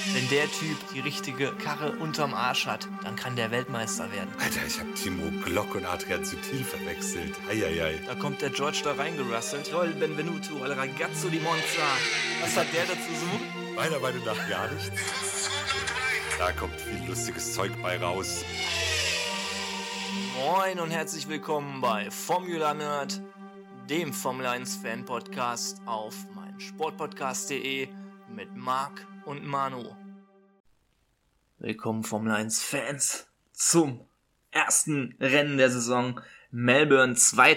Wenn der Typ die richtige Karre unterm Arsch hat, dann kann der Weltmeister werden. Alter, ich hab Timo Glock und Adrian Sutil verwechselt. Eieiei. Da kommt der George da reingerasselt. Joel Benvenuto, al ragazzo di Monza. Was hat der dazu so? Meiner Meinung nach gar nichts. Da kommt viel lustiges Zeug bei raus. Moin und herzlich willkommen bei Formula Nerd, dem Formel 1 Fan Podcast auf meinsportpodcast.de mit Marc und Manu. Willkommen Formel 1 Fans zum ersten Rennen der Saison Melbourne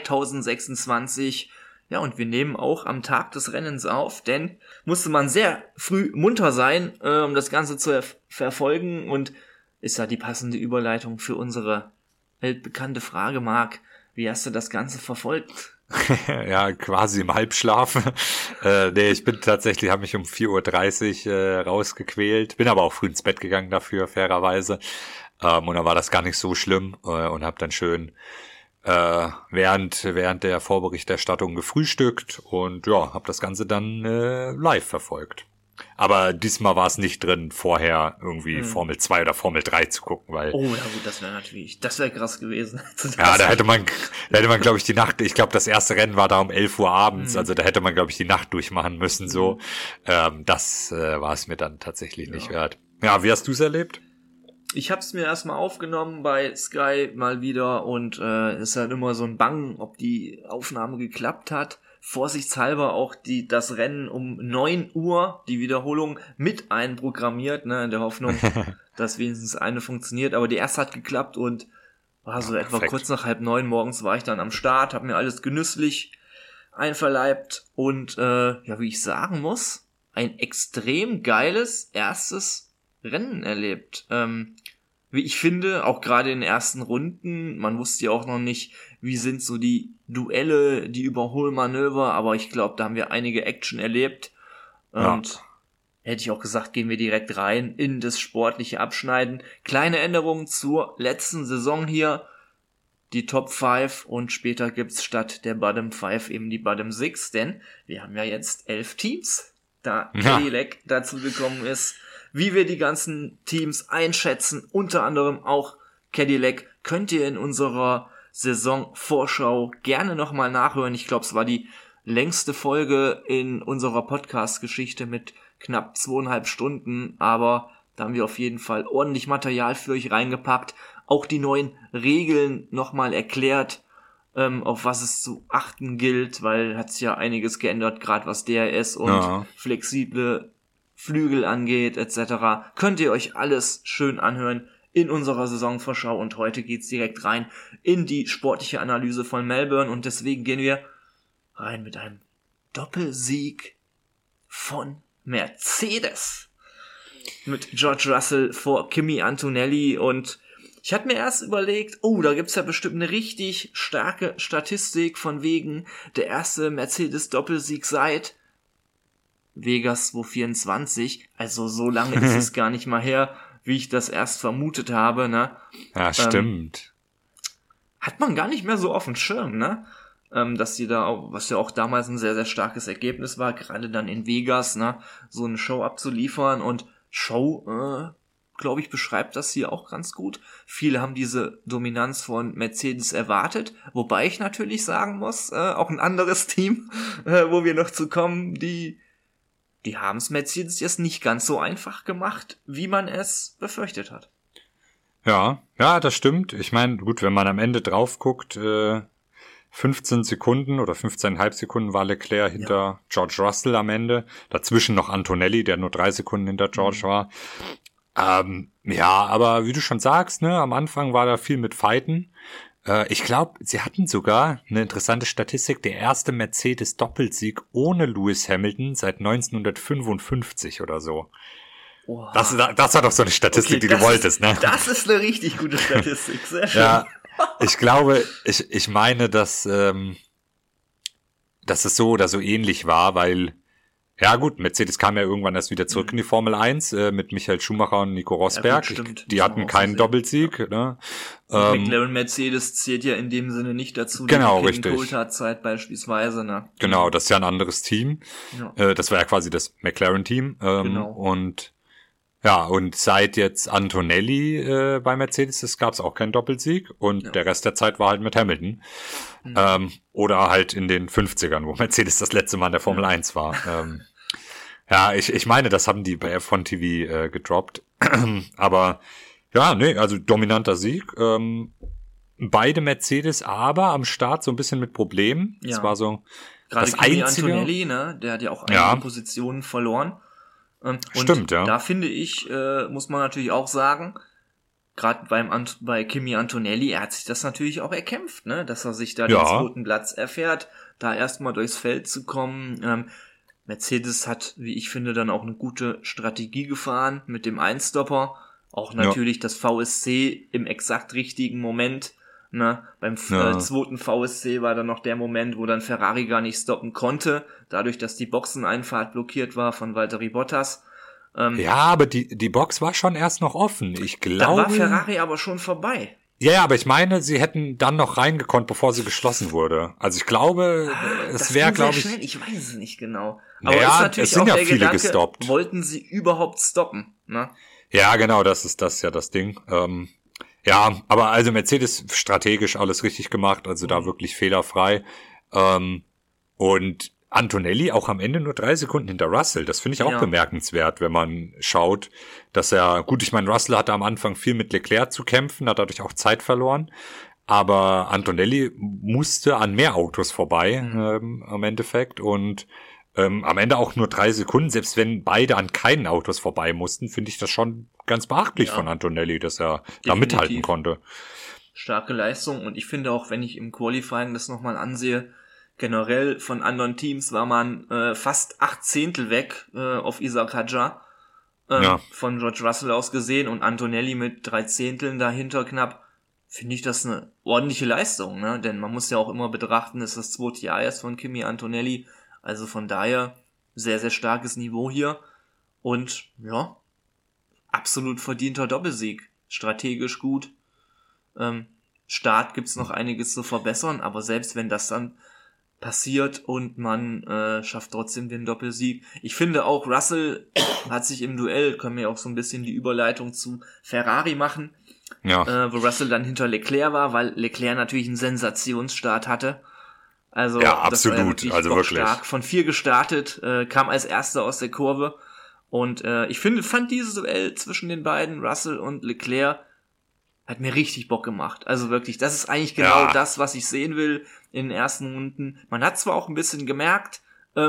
2026. Ja, und wir nehmen auch am Tag des Rennens auf, denn musste man sehr früh munter sein, um das Ganze zu verfolgen, und ist ja die passende Überleitung für unsere weltbekannte Frage, Marc. Wie hast du das Ganze verfolgt? Ja, quasi im Halbschlaf. Ich bin tatsächlich, habe mich um 4:30 Uhr rausgequält, bin aber auch früh ins Bett gegangen dafür, fairerweise. Und dann war das gar nicht so schlimm und habe dann schön während der Vorberichterstattung gefrühstückt und ja, habe das Ganze dann live verfolgt. Aber diesmal war es nicht drin, vorher irgendwie Formel 2 oder Formel 3 zu gucken, weil... Oh, ja gut, das wäre krass gewesen. Ja, da hätte man, glaube ich, die Nacht, ich glaube, das erste Rennen war da um 11 Uhr abends, also da hätte man, glaube ich, die Nacht durchmachen müssen, so. Das war es mir dann tatsächlich nicht wert. Ja, wie hast du es erlebt? Ich hab's mir erstmal aufgenommen bei Sky mal wieder und ist halt immer so ein Bangen, ob die Aufnahme geklappt hat. Vorsichtshalber auch das Rennen um 9 Uhr, die Wiederholung mit einprogrammiert, ne, in der Hoffnung, dass wenigstens eine funktioniert. Aber die erste hat geklappt und war so etwa kurz nach 8:30 morgens war ich dann am Start, hab mir alles genüsslich einverleibt und wie ich sagen muss, ein extrem geiles erstes Rennen erlebt. Wie ich finde, auch gerade in den ersten Runden, man wusste ja auch noch nicht, wie sind so die Duelle, die Überholmanöver, aber ich glaube, da haben wir einige Action erlebt. Und hätte ich auch gesagt, gehen wir direkt rein in das sportliche Abschneiden. Kleine Änderungen zur letzten Saison hier, die Top 5, und später gibt's statt der Bottom 5 eben die Bottom 6, denn wir haben ja jetzt 11 Teams, da Cadillac dazu gekommen ist. Wie wir die ganzen Teams einschätzen, unter anderem auch Cadillac, könnt ihr in unserer Saisonvorschau gerne nochmal nachhören. Ich glaube, es war die längste Folge in unserer Podcast-Geschichte mit knapp 2,5 Stunden, aber da haben wir auf jeden Fall ordentlich Material für euch reingepackt. Auch die neuen Regeln nochmal erklärt, auf was es zu achten gilt, weil hat sich ja einiges geändert, gerade was DRS und flexible Flügel angeht, etc. Könnt ihr euch alles schön anhören in unserer Saisonvorschau, und heute geht's direkt rein in die sportliche Analyse von Melbourne, und deswegen gehen wir rein mit einem Doppelsieg von Mercedes mit George Russell vor Kimi Antonelli. Und ich hatte mir erst überlegt, da gibt's ja bestimmt eine richtig starke Statistik von wegen der erste Mercedes-Doppelsieg seit Vegas 2024, also so lange ist es gar nicht mal her, wie ich das erst vermutet habe, ne? Ja, stimmt. Hat man gar nicht mehr so auf dem Schirm, ne? Dass die da auch, was ja auch damals ein sehr, sehr starkes Ergebnis war, gerade dann in Vegas, ne? So eine Show abzuliefern, und Show, glaube ich, beschreibt das hier auch ganz gut. Viele haben diese Dominanz von Mercedes erwartet, wobei ich natürlich sagen muss, auch ein anderes Team, wo wir noch zu kommen, die haben es Mercedes jetzt nicht ganz so einfach gemacht, wie man es befürchtet hat. Ja, das stimmt. Ich meine, gut, wenn man am Ende drauf guckt, 15 Sekunden oder 15,5 Sekunden war Leclerc hinter George Russell am Ende. Dazwischen noch Antonelli, der nur 3 Sekunden hinter George war. Aber wie du schon sagst, ne, am Anfang war da viel mit Fighten. Ich glaube, sie hatten sogar eine interessante Statistik, der erste Mercedes-Doppelsieg ohne Lewis Hamilton seit 1955 oder so. Oha. Das war doch so eine Statistik, die du wolltest, ne? Das ist eine richtig gute Statistik, sehr schön. Ja, ich glaube, ich meine, dass es so oder so ähnlich war, weil, ja gut, Mercedes kam ja irgendwann erst wieder zurück in die Formel 1 mit Michael Schumacher und Nico Rosberg. Ja, gut, die hatten keinen Doppelsieg. Ne? McLaren Mercedes zählt ja in dem Sinne nicht dazu. Genau, richtig. Coulthard-Zeit beispielsweise. Ne? Genau, das ist ja ein anderes Team. Ja. Das war ja quasi das McLaren-Team. Genau. Und Ja, und seit jetzt Antonelli bei Mercedes ist, gab es auch keinen Doppelsieg und der Rest der Zeit war halt mit Hamilton. Oder halt in den 50ern, wo Mercedes das letzte Mal in der Formel 1 war. Ja, ich meine, das haben die bei F1 TV gedroppt. Aber ja, nee, also dominanter Sieg. Beide Mercedes, aber am Start so ein bisschen mit Problemen. Ja. Das war so gerade das Kimi Einzige. Antonelli, ne, der hat ja auch einige Positionen verloren. Und Stimmt, ja. da finde ich, muss man natürlich auch sagen, gerade bei Kimi Antonelli, er hat sich das natürlich auch erkämpft, ne, dass er sich da den zweiten Platz erfährt, da erstmal durchs Feld zu kommen. Mercedes hat, wie ich finde, dann auch eine gute Strategie gefahren mit dem Einstopper. Auch natürlich das VSC im exakt richtigen Moment. Ne? Beim zweiten VSC war dann noch der Moment, wo dann Ferrari gar nicht stoppen konnte, dadurch, dass die Boxeneinfahrt blockiert war von Valtteri Bottas. Ja, aber die Box war schon erst noch offen. Ich glaube. Da war Ferrari aber schon vorbei. Ja, aber ich meine, sie hätten dann noch reingekonnt, bevor sie geschlossen wurde. Also ich glaube, es wäre, glaube ich. Ich weiß es nicht genau. Aber naja, ist natürlich es sind auch ja der viele Gedanke, gestoppt. wollten sie überhaupt stoppen? Ne? Ja, genau, das ist ja das Ding. Ja, aber also Mercedes strategisch alles richtig gemacht, also da wirklich fehlerfrei. Und Antonelli auch am Ende nur 3 Sekunden hinter Russell. Das finde ich auch bemerkenswert, wenn man schaut, dass gut, ich meine, Russell hatte am Anfang viel mit Leclerc zu kämpfen, hat dadurch auch Zeit verloren. Aber Antonelli musste an mehr Autos vorbei am Endeffekt und am Ende auch nur 3 Sekunden. Selbst wenn beide an keinen Autos vorbei mussten, finde ich das schon ganz beachtlich von Antonelli, dass er da mithalten konnte. Starke Leistung und ich finde auch, wenn ich im Qualifying das nochmal ansehe, generell von anderen Teams war man fast 8 Zehntel weg auf Isaac Hadjar von George Russell aus gesehen und Antonelli mit 3 Zehnteln dahinter knapp. Finde ich das eine ordentliche Leistung, ne? Denn man muss ja auch immer betrachten, ist das 2. Jahr erst von Kimi Antonelli. Also von daher sehr, sehr starkes Niveau hier. Und ja, absolut verdienter Doppelsieg. Strategisch gut. Start gibt's noch einiges zu verbessern, aber selbst wenn das dann passiert und man schafft trotzdem den Doppelsieg. Ich finde auch, Russell hat sich im Duell, können wir auch so ein bisschen die Überleitung zu Ferrari machen, wo Russell dann hinter Leclerc war, weil Leclerc natürlich einen Sensationsstart hatte. Also ja, absolut, das war also wirklich stark. Von 4 gestartet, kam als Erster aus der Kurve und ich fand dieses Duell zwischen den beiden, Russell und Leclerc, hat mir richtig Bock gemacht. Also wirklich, das ist eigentlich genau das, was ich sehen will in den ersten Runden. Man hat zwar auch ein bisschen gemerkt,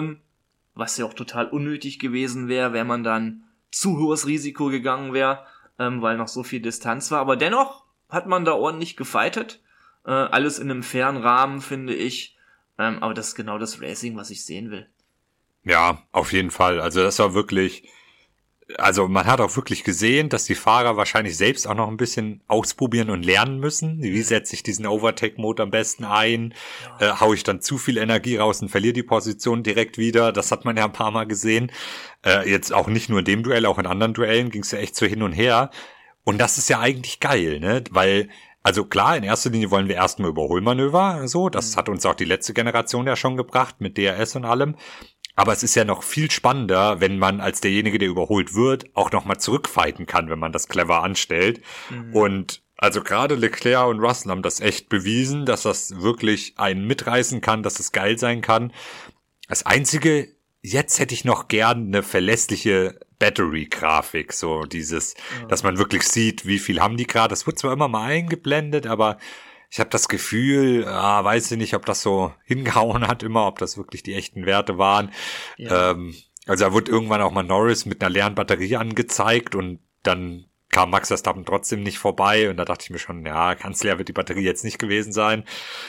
was ja auch total unnötig gewesen wäre, wenn man dann zu hohes Risiko gegangen wäre, weil noch so viel Distanz war, aber dennoch hat man da ordentlich gefightet. Alles in einem fairen Rahmen, finde ich. Aber das ist genau das Racing, was ich sehen will. Ja, auf jeden Fall. Also das war wirklich, also man hat auch wirklich gesehen, dass die Fahrer wahrscheinlich selbst auch noch ein bisschen ausprobieren und lernen müssen. Wie setze ich diesen Overtake-Mode am besten ein? Hau ich dann zu viel Energie raus und verliere die Position direkt wieder? Das hat man ja ein paar Mal gesehen. Jetzt auch nicht nur in dem Duell, auch in anderen Duellen ging es ja echt so hin und her. Und das ist ja eigentlich geil, ne? Weil, also klar, in erster Linie wollen wir erstmal Überholmanöver, so. Das hat uns auch die letzte Generation ja schon gebracht mit DRS und allem. Aber es ist ja noch viel spannender, wenn man als derjenige, der überholt wird, auch nochmal zurückfighten kann, wenn man das clever anstellt. Und also gerade Leclerc und Russell haben das echt bewiesen, dass das wirklich einen mitreißen kann, dass es geil sein kann. Das Einzige, jetzt hätte ich noch gern eine verlässliche Battery-Grafik, so dieses, dass man wirklich sieht, wie viel haben die gerade. Das wird zwar immer mal eingeblendet, aber ich habe das Gefühl, weiß ich nicht, ob das so hingehauen hat immer, ob das wirklich die echten Werte waren. Ja. Also da wurde irgendwann auch mal Norris mit einer leeren Batterie angezeigt und dann kam Max Verstappen trotzdem nicht vorbei und da dachte ich mir schon, ja, ganz leer wird die Batterie jetzt nicht gewesen sein.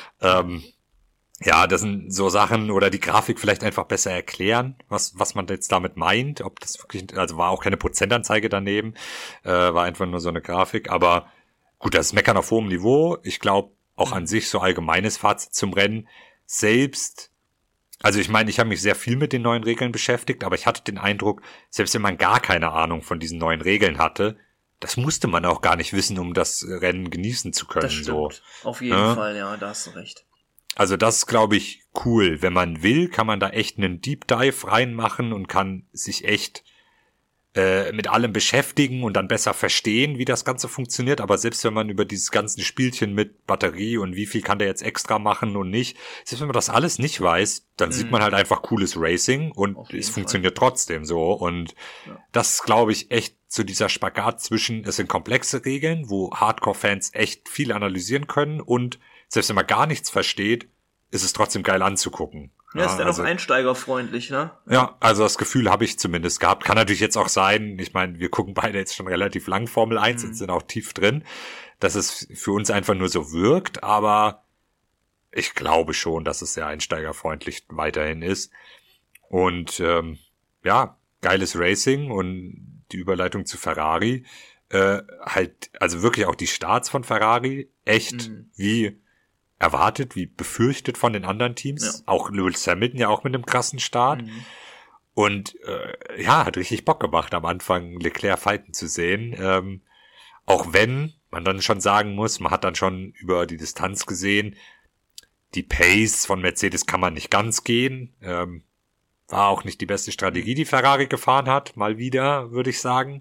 Ja, das sind so Sachen oder die Grafik vielleicht einfach besser erklären, was man jetzt damit meint, ob das wirklich, also war auch keine Prozentanzeige daneben, war einfach nur so eine Grafik, aber gut, das ist Meckern auf hohem Niveau. Ich glaube, auch an sich so allgemeines Fazit zum Rennen. Selbst, also ich meine, ich habe mich sehr viel mit den neuen Regeln beschäftigt, aber ich hatte den Eindruck, selbst wenn man gar keine Ahnung von diesen neuen Regeln hatte, das musste man auch gar nicht wissen, um das Rennen genießen zu können. Das stimmt. So. Auf jeden Fall, ja, da hast du recht. Also das ist, glaube ich, cool. Wenn man will, kann man da echt einen Deep Dive reinmachen und kann sich echt mit allem beschäftigen und dann besser verstehen, wie das Ganze funktioniert. Aber selbst wenn man über dieses ganze Spielchen mit Batterie und wie viel kann der jetzt extra machen und nicht, selbst wenn man das alles nicht weiß, dann sieht man halt einfach cooles Racing und es funktioniert trotzdem so. Und das ist, glaube ich, echt so dieser Spagat zwischen, es sind komplexe Regeln, wo Hardcore-Fans echt viel analysieren können und selbst wenn man gar nichts versteht, ist es trotzdem geil anzugucken. Ja, ist ja noch einsteigerfreundlich, ne? Ja, also das Gefühl habe ich zumindest gehabt. Kann natürlich jetzt auch sein, ich meine, wir gucken beide jetzt schon relativ lang Formel 1 und sind auch tief drin, dass es für uns einfach nur so wirkt, aber ich glaube schon, dass es sehr einsteigerfreundlich weiterhin ist. Und ja, geiles Racing und die Überleitung zu Ferrari, halt, also wirklich auch die Starts von Ferrari, echt wie erwartet, wie befürchtet von den anderen Teams. Ja. Auch Lewis Hamilton ja auch mit einem krassen Start. Und ja, hat richtig Bock gemacht, am Anfang Leclerc fighten zu sehen. Auch wenn man dann schon sagen muss, man hat dann schon über die Distanz gesehen, die Pace von Mercedes kann man nicht ganz gehen. War auch nicht die beste Strategie, die Ferrari gefahren hat, mal wieder, würde ich sagen.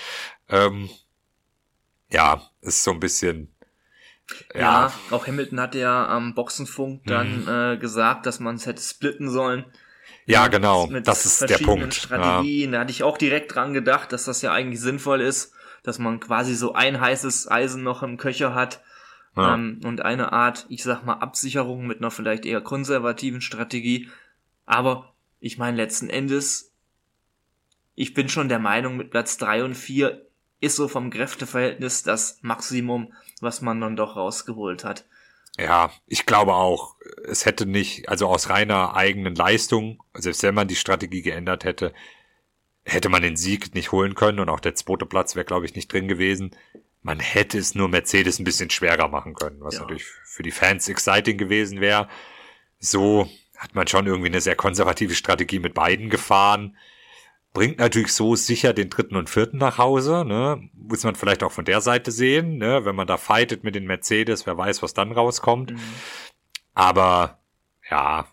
Ja, ist so ein bisschen... Ja, auch Hamilton hatte ja am Boxenfunk dann gesagt, dass man es hätte splitten sollen. Ja, genau, das ist der Punkt. Strategien. Da hatte ich auch direkt dran gedacht, dass das ja eigentlich sinnvoll ist, dass man quasi so ein heißes Eisen noch im Köcher hat und eine Art, ich sag mal, Absicherung mit einer vielleicht eher konservativen Strategie. Aber ich meine, letzten Endes, ich bin schon der Meinung, mit Platz 3 und 4 ist so vom Kräfteverhältnis das Maximum, was man dann doch rausgeholt hat. Ja, ich glaube auch, es hätte nicht, also aus reiner eigenen Leistung, selbst wenn man die Strategie geändert hätte, hätte man den Sieg nicht holen können und auch der zweite Platz wäre, glaube ich, nicht drin gewesen. Man hätte es nur Mercedes ein bisschen schwerer machen können, was natürlich für die Fans exciting gewesen wäre. So hat man schon irgendwie eine sehr konservative Strategie mit beiden gefahren. Bringt natürlich so sicher den 3. und 4. nach Hause, ne? Muss man vielleicht auch von der Seite sehen, ne? Wenn man da fightet mit den Mercedes, wer weiß, was dann rauskommt. Aber, ja,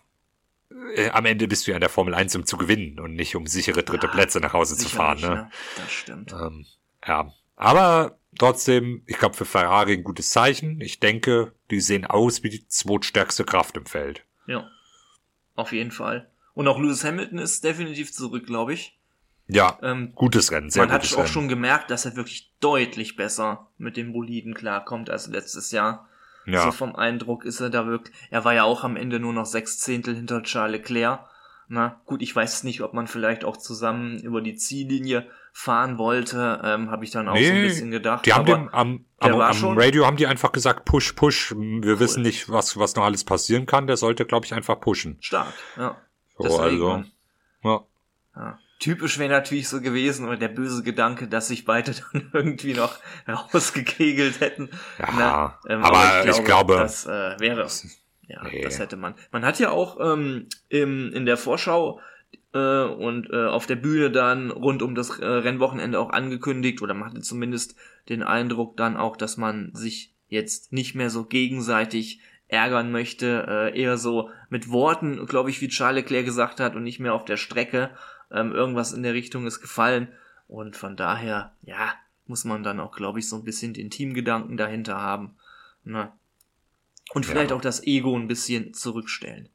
am Ende bist du ja in der Formel 1, um zu gewinnen und nicht um sichere dritte Plätze nach Hause zu fahren, ne? Das stimmt. Ja, aber trotzdem, ich glaube für Ferrari ein gutes Zeichen. Ich denke, die sehen aus wie die zweitstärkste Kraft im Feld. Ja, auf jeden Fall. Und auch Lewis Hamilton ist definitiv zurück, glaube ich. Ja, gutes Rennen, sehr gutes Rennen. Man hat auch schon gemerkt, dass er wirklich deutlich besser mit dem Boliden klarkommt als letztes Jahr. Ja. So vom Eindruck ist er da wirklich, er war ja auch am Ende nur noch 6 Zehntel hinter Charles Leclerc. Na gut, ich weiß nicht, ob man vielleicht auch zusammen über die Ziellinie fahren wollte, habe ich dann auch so ein bisschen gedacht. Die haben am Radio haben die einfach gesagt, push, wir wissen nicht, was noch alles passieren kann, der sollte, glaube ich, einfach pushen. Stark, ja. So, deswegen, also, ja. Typisch wäre natürlich so gewesen, oder der böse Gedanke, dass sich beide dann irgendwie noch rausgekegelt hätten. Ja, aber ich glaube, das wäre, das hätte man. Man hat ja auch in der Vorschau und auf der Bühne dann rund um das Rennwochenende auch angekündigt, oder man hatte zumindest den Eindruck dann auch, dass man sich jetzt nicht mehr so gegenseitig ärgern möchte, eher so mit Worten, glaube ich, wie Charles Leclerc gesagt hat, und nicht mehr auf der Strecke. Irgendwas in der Richtung ist gefallen, und von daher, ja, muss man dann auch, glaube ich, so ein bisschen den Teamgedanken dahinter haben, ne? Und vielleicht auch das Ego ein bisschen zurückstellen.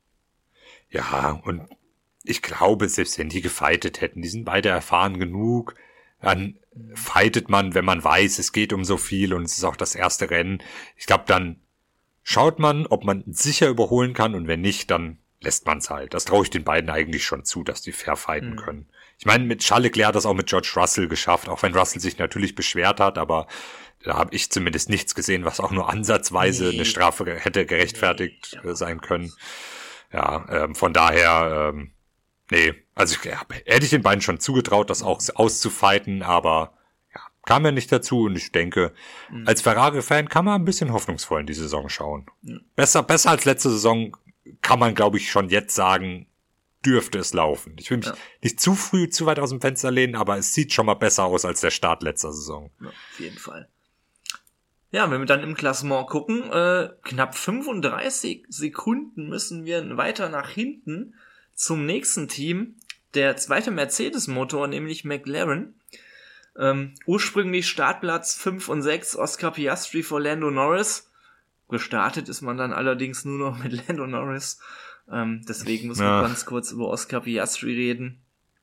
Ja, und ich glaube, selbst wenn die gefightet hätten, die sind beide erfahren genug, dann fightet man, wenn man weiß, es geht um so viel und es ist auch das erste Rennen. Ich glaube, dann schaut man, ob man sicher überholen kann, und wenn nicht, dann lässt man es halt. Das traue ich den beiden eigentlich schon zu, dass die fair fighten können. Ich meine, mit Charles Leclerc hat das auch mit George Russell geschafft, auch wenn Russell sich natürlich beschwert hat, aber da habe ich zumindest nichts gesehen, was auch nur ansatzweise eine Strafe hätte gerechtfertigt sein können. Ja, von daher, also hätte ich den beiden schon zugetraut, das auch auszufighten, aber ja, kam ja nicht dazu, und ich denke, als Ferrari-Fan kann man ein bisschen hoffnungsvoll in die Saison schauen. Besser als letzte Saison kann man, glaube ich, schon jetzt sagen, dürfte es laufen. Ich will mich nicht zu früh, zu weit aus dem Fenster lehnen, aber es sieht schon mal besser aus als der Start letzter Saison. Ja, auf jeden Fall. Ja, wenn wir dann im Klassement gucken, knapp 35 Sekunden müssen wir weiter nach hinten zum nächsten Team. der zweite Mercedes-Motor, nämlich McLaren. Ursprünglich Startplatz 5 und 6, Oscar Piastri vor Lando Norris. Gestartet ist man dann allerdings nur noch mit Lando Norris. Deswegen müssen wir ganz kurz über Oscar Piastri reden.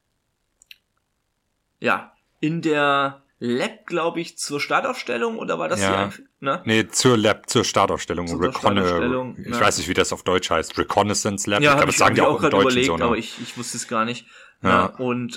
Ja, in der Lab, glaube ich, zur Startaufstellung, oder war das ne? Nee, zur Startaufstellung. Ich weiß nicht, wie das auf Deutsch heißt. Reconnaissance Lab. Ja, das sagen die auch gerade überlegt, so, ne? Aber ich wusste es gar nicht. Ja. Und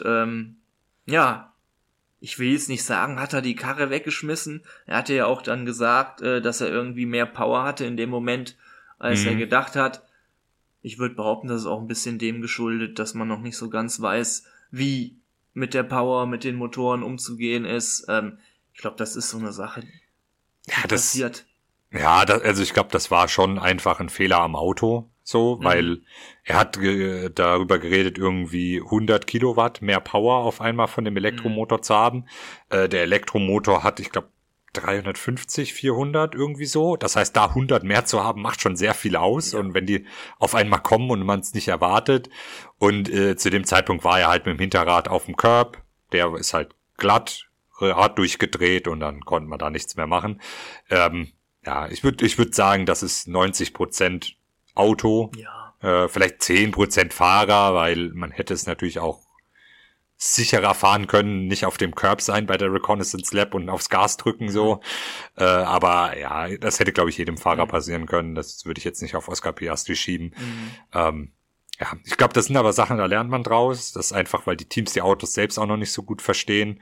ich will jetzt nicht sagen, hat er die Karre weggeschmissen. Er hatte ja auch dann gesagt, dass er irgendwie mehr Power hatte in dem Moment, als er gedacht hat. Ich würde behaupten, das ist auch ein bisschen dem geschuldet, dass man noch nicht so ganz weiß, wie mit der Power, mit den Motoren umzugehen ist. Ich glaube, das ist so eine Sache, die passiert. Ja, also ich glaube, das war schon einfach ein Fehler am Auto, so, weil er hat darüber geredet, irgendwie 100 Kilowatt mehr Power auf einmal von dem Elektromotor zu haben. Der Elektromotor hat, ich glaube, 350, 400 irgendwie so. Das heißt, da 100 mehr zu haben, macht schon sehr viel aus. Ja. Und wenn die auf einmal kommen und man es nicht erwartet. Und zu dem Zeitpunkt war er halt mit dem Hinterrad auf dem Curb. Der ist halt glatt, Rad durchgedreht und dann konnte man da nichts mehr machen. Ich würd sagen, das ist 90% Auto. Ja. Vielleicht 10% Fahrer, weil man hätte es natürlich auch sicherer fahren können, nicht auf dem Curb sein bei der Reconnaissance Lap und aufs Gas drücken so. Aber ja, das hätte, glaube ich, jedem Fahrer passieren können. Das würde ich jetzt nicht auf Oscar Piastri schieben. Ich glaube, das sind aber Sachen, da lernt man draus. Das ist einfach, weil die Teams die Autos selbst auch noch nicht so gut verstehen.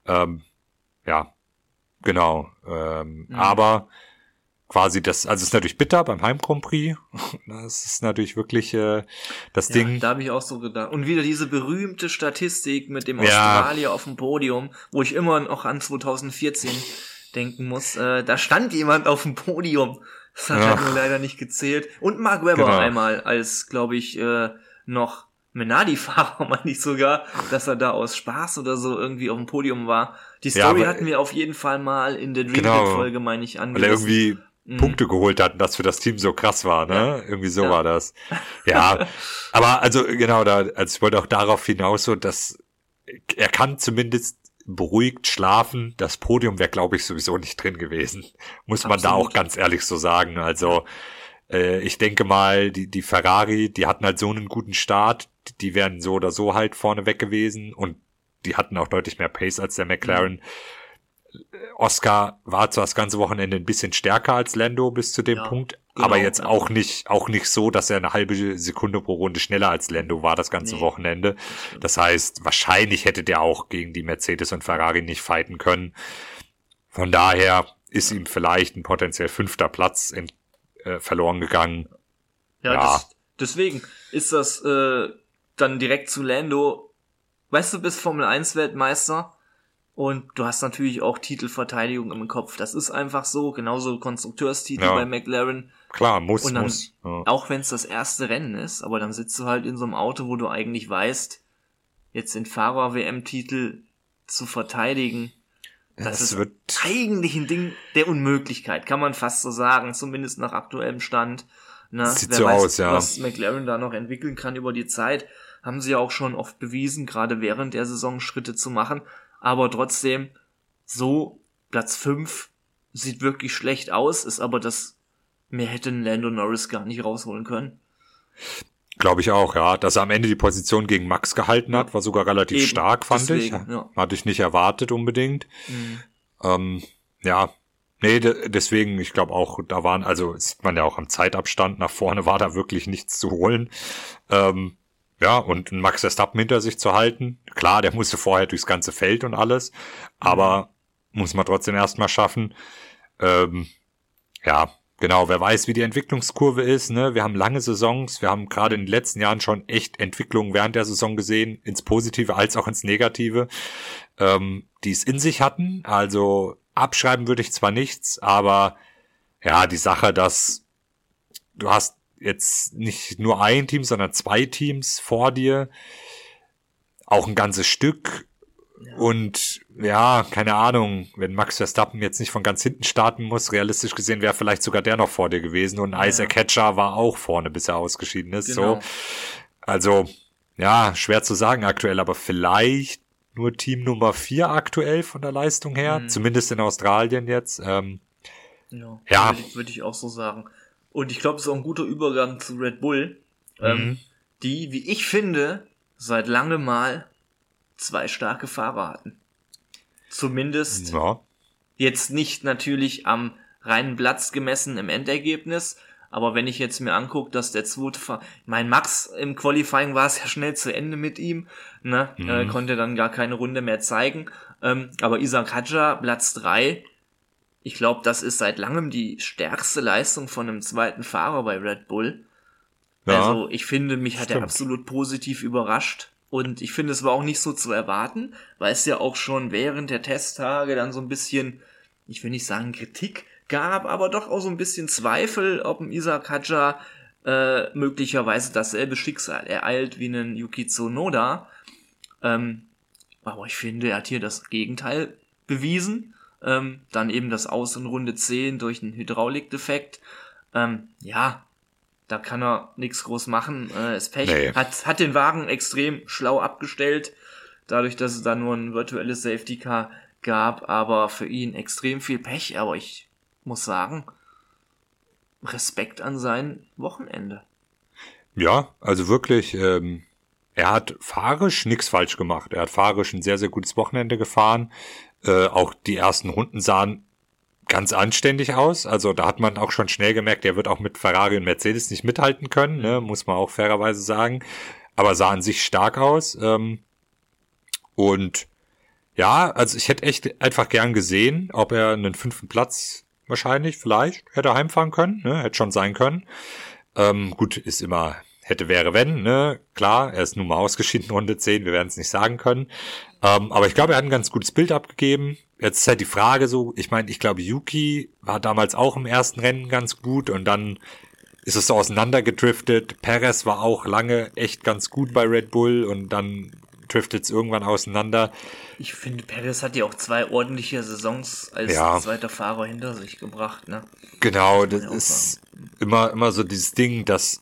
Aber quasi das, also es ist natürlich bitter beim Heim-Grand Prix. Das ist natürlich wirklich das Ding. Da habe ich auch so gedacht. Und wieder diese berühmte Statistik mit dem Australier auf dem Podium, wo ich immer noch an 2014 denken muss. Da stand jemand auf dem Podium. Das hat halt nur leider nicht gezählt. Und Mark Webber einmal als, glaube ich, noch Menardi-Fahrer, meine ich sogar, dass er da aus Spaß oder so irgendwie auf dem Podium war. Die Story hatten wir auf jeden Fall mal in der Dream-Folge, meine ich, angerissen. Weil er irgendwie Punkte geholt hat, das für das Team so krass war, ne? Ja. Irgendwie so war das. Ja, aber also genau, ich wollte auch darauf hinaus, so dass er kann zumindest beruhigt schlafen. Das Podium wäre, glaube ich, sowieso nicht drin gewesen. Muss man da auch ganz ehrlich so sagen. Also ich denke mal, die Ferrari, die hatten halt so einen guten Start, die wären so oder so halt vorne weg gewesen und die hatten auch deutlich mehr Pace als der McLaren. Oscar war zwar das ganze Wochenende ein bisschen stärker als Lando bis zu dem Punkt, aber jetzt auch nicht so, dass er eine halbe Sekunde pro Runde schneller als Lando war das ganze Wochenende. Das heißt, wahrscheinlich hätte der auch gegen die Mercedes und Ferrari nicht fighten können. Von daher ist ihm vielleicht ein potenziell 5. Platz verloren gegangen. Deswegen ist das dann direkt zu Lando. Weißt du, bist Formel 1 Weltmeister und du hast natürlich auch Titelverteidigung im Kopf. Das ist einfach so, genauso Konstrukteurstitel bei McLaren. Klar, muss. Auch wenn es das erste Rennen ist, aber dann sitzt du halt in so einem Auto, wo du eigentlich weißt, jetzt den Fahrer-WM-Titel zu verteidigen. Das ist eigentlich ein Ding der Unmöglichkeit, kann man fast so sagen, zumindest nach aktuellem Stand. Sieht so aus, was McLaren da noch entwickeln kann über die Zeit, haben sie ja auch schon oft bewiesen, gerade während der Saison Schritte zu machen. Aber trotzdem, so Platz 5 sieht wirklich schlecht aus, ist aber mehr hätte Lando Norris gar nicht rausholen können. Glaube ich auch, ja. Dass er am Ende die Position gegen Max gehalten hat, war sogar relativ stark, fand ich. Hatte ich nicht erwartet unbedingt. Deswegen, ich glaube auch, da waren, also sieht man ja auch am Zeitabstand, nach vorne war da wirklich nichts zu holen. Und Max Verstappen hinter sich zu halten. Klar, der musste vorher durchs ganze Feld und alles, aber muss man trotzdem erstmal schaffen. Genau, wer weiß, wie die Entwicklungskurve ist, ne? Wir haben lange Saisons, wir haben gerade in den letzten Jahren schon echt Entwicklungen während der Saison gesehen, ins Positive als auch ins Negative, die es in sich hatten. Also abschreiben würde ich zwar nichts, aber ja, die Sache, dass du hast jetzt nicht nur ein Team, sondern 2 Teams vor dir, auch ein ganzes Stück. Und ja, keine Ahnung, wenn Max Verstappen jetzt nicht von ganz hinten starten muss, realistisch gesehen wäre vielleicht sogar der noch vor dir gewesen und Isaac Hatcher war auch vorne, bis er ausgeschieden ist. Genau. So, also ja, schwer zu sagen aktuell, aber vielleicht nur Team Nummer 4 aktuell von der Leistung her, zumindest in Australien jetzt. Ja. Würde ich auch so sagen. Und ich glaube, es ist auch ein guter Übergang zu Red Bull, die, wie ich finde, seit langem mal 2 starke Fahrer hatten. Zumindest jetzt nicht natürlich am reinen Platz gemessen im Endergebnis, aber wenn ich jetzt mir angucke, dass der zweite Fahrer, mein Max im Qualifying war es ja schnell zu Ende mit ihm, ne, konnte dann gar keine Runde mehr zeigen, aber Isaac Hadjar, Platz 3, ich glaube, das ist seit langem die stärkste Leistung von einem zweiten Fahrer bei Red Bull. Ja, also ich finde, mich hat er absolut positiv überrascht. Und ich finde, es war auch nicht so zu erwarten, weil es ja auch schon während der Testtage dann so ein bisschen, ich will nicht sagen Kritik gab, aber doch auch so ein bisschen Zweifel, ob ein Isaac Hadjar möglicherweise dasselbe Schicksal ereilt wie einen Yuki Tsunoda. Aber ich finde, er hat hier das Gegenteil bewiesen. Dann eben das Aus in Runde 10 durch einen Hydraulikdefekt. Ja, da kann er nichts groß machen. Ist Pech. Nee. Hat den Wagen extrem schlau abgestellt, dadurch, dass es da nur ein virtuelles Safety Car gab, aber für ihn extrem viel Pech. Aber ich muss sagen, Respekt an sein Wochenende. Ja, also wirklich, er hat fahrisch nichts falsch gemacht. Er hat fahrisch ein sehr, sehr gutes Wochenende gefahren. Auch die ersten Runden sahen ganz anständig aus. Also da hat man auch schon schnell gemerkt, er wird auch mit Ferrari und Mercedes nicht mithalten können, ne? Muss man auch fairerweise sagen. Aber sah an sich stark aus. Und ja, also ich hätte echt einfach gern gesehen, ob er einen 5. Platz wahrscheinlich, vielleicht, hätte heimfahren können, ne? Hätte schon sein können. Gut, ist immer hätte, wäre, wenn, ne? Klar, er ist nun mal ausgeschieden, Runde 10, wir werden es nicht sagen können. Aber ich glaube, er hat ein ganz gutes Bild abgegeben. Jetzt ist halt die Frage so, ich meine, ich glaube, Yuki war damals auch im ersten Rennen ganz gut und dann ist es so auseinandergedriftet. Perez war auch lange echt ganz gut bei Red Bull und dann driftet es irgendwann auseinander. Ich finde, Perez hat ja auch 2 ordentliche Saisons als zweiter Fahrer hinter sich gebracht, ne? Genau, das ist immer so dieses Ding, dass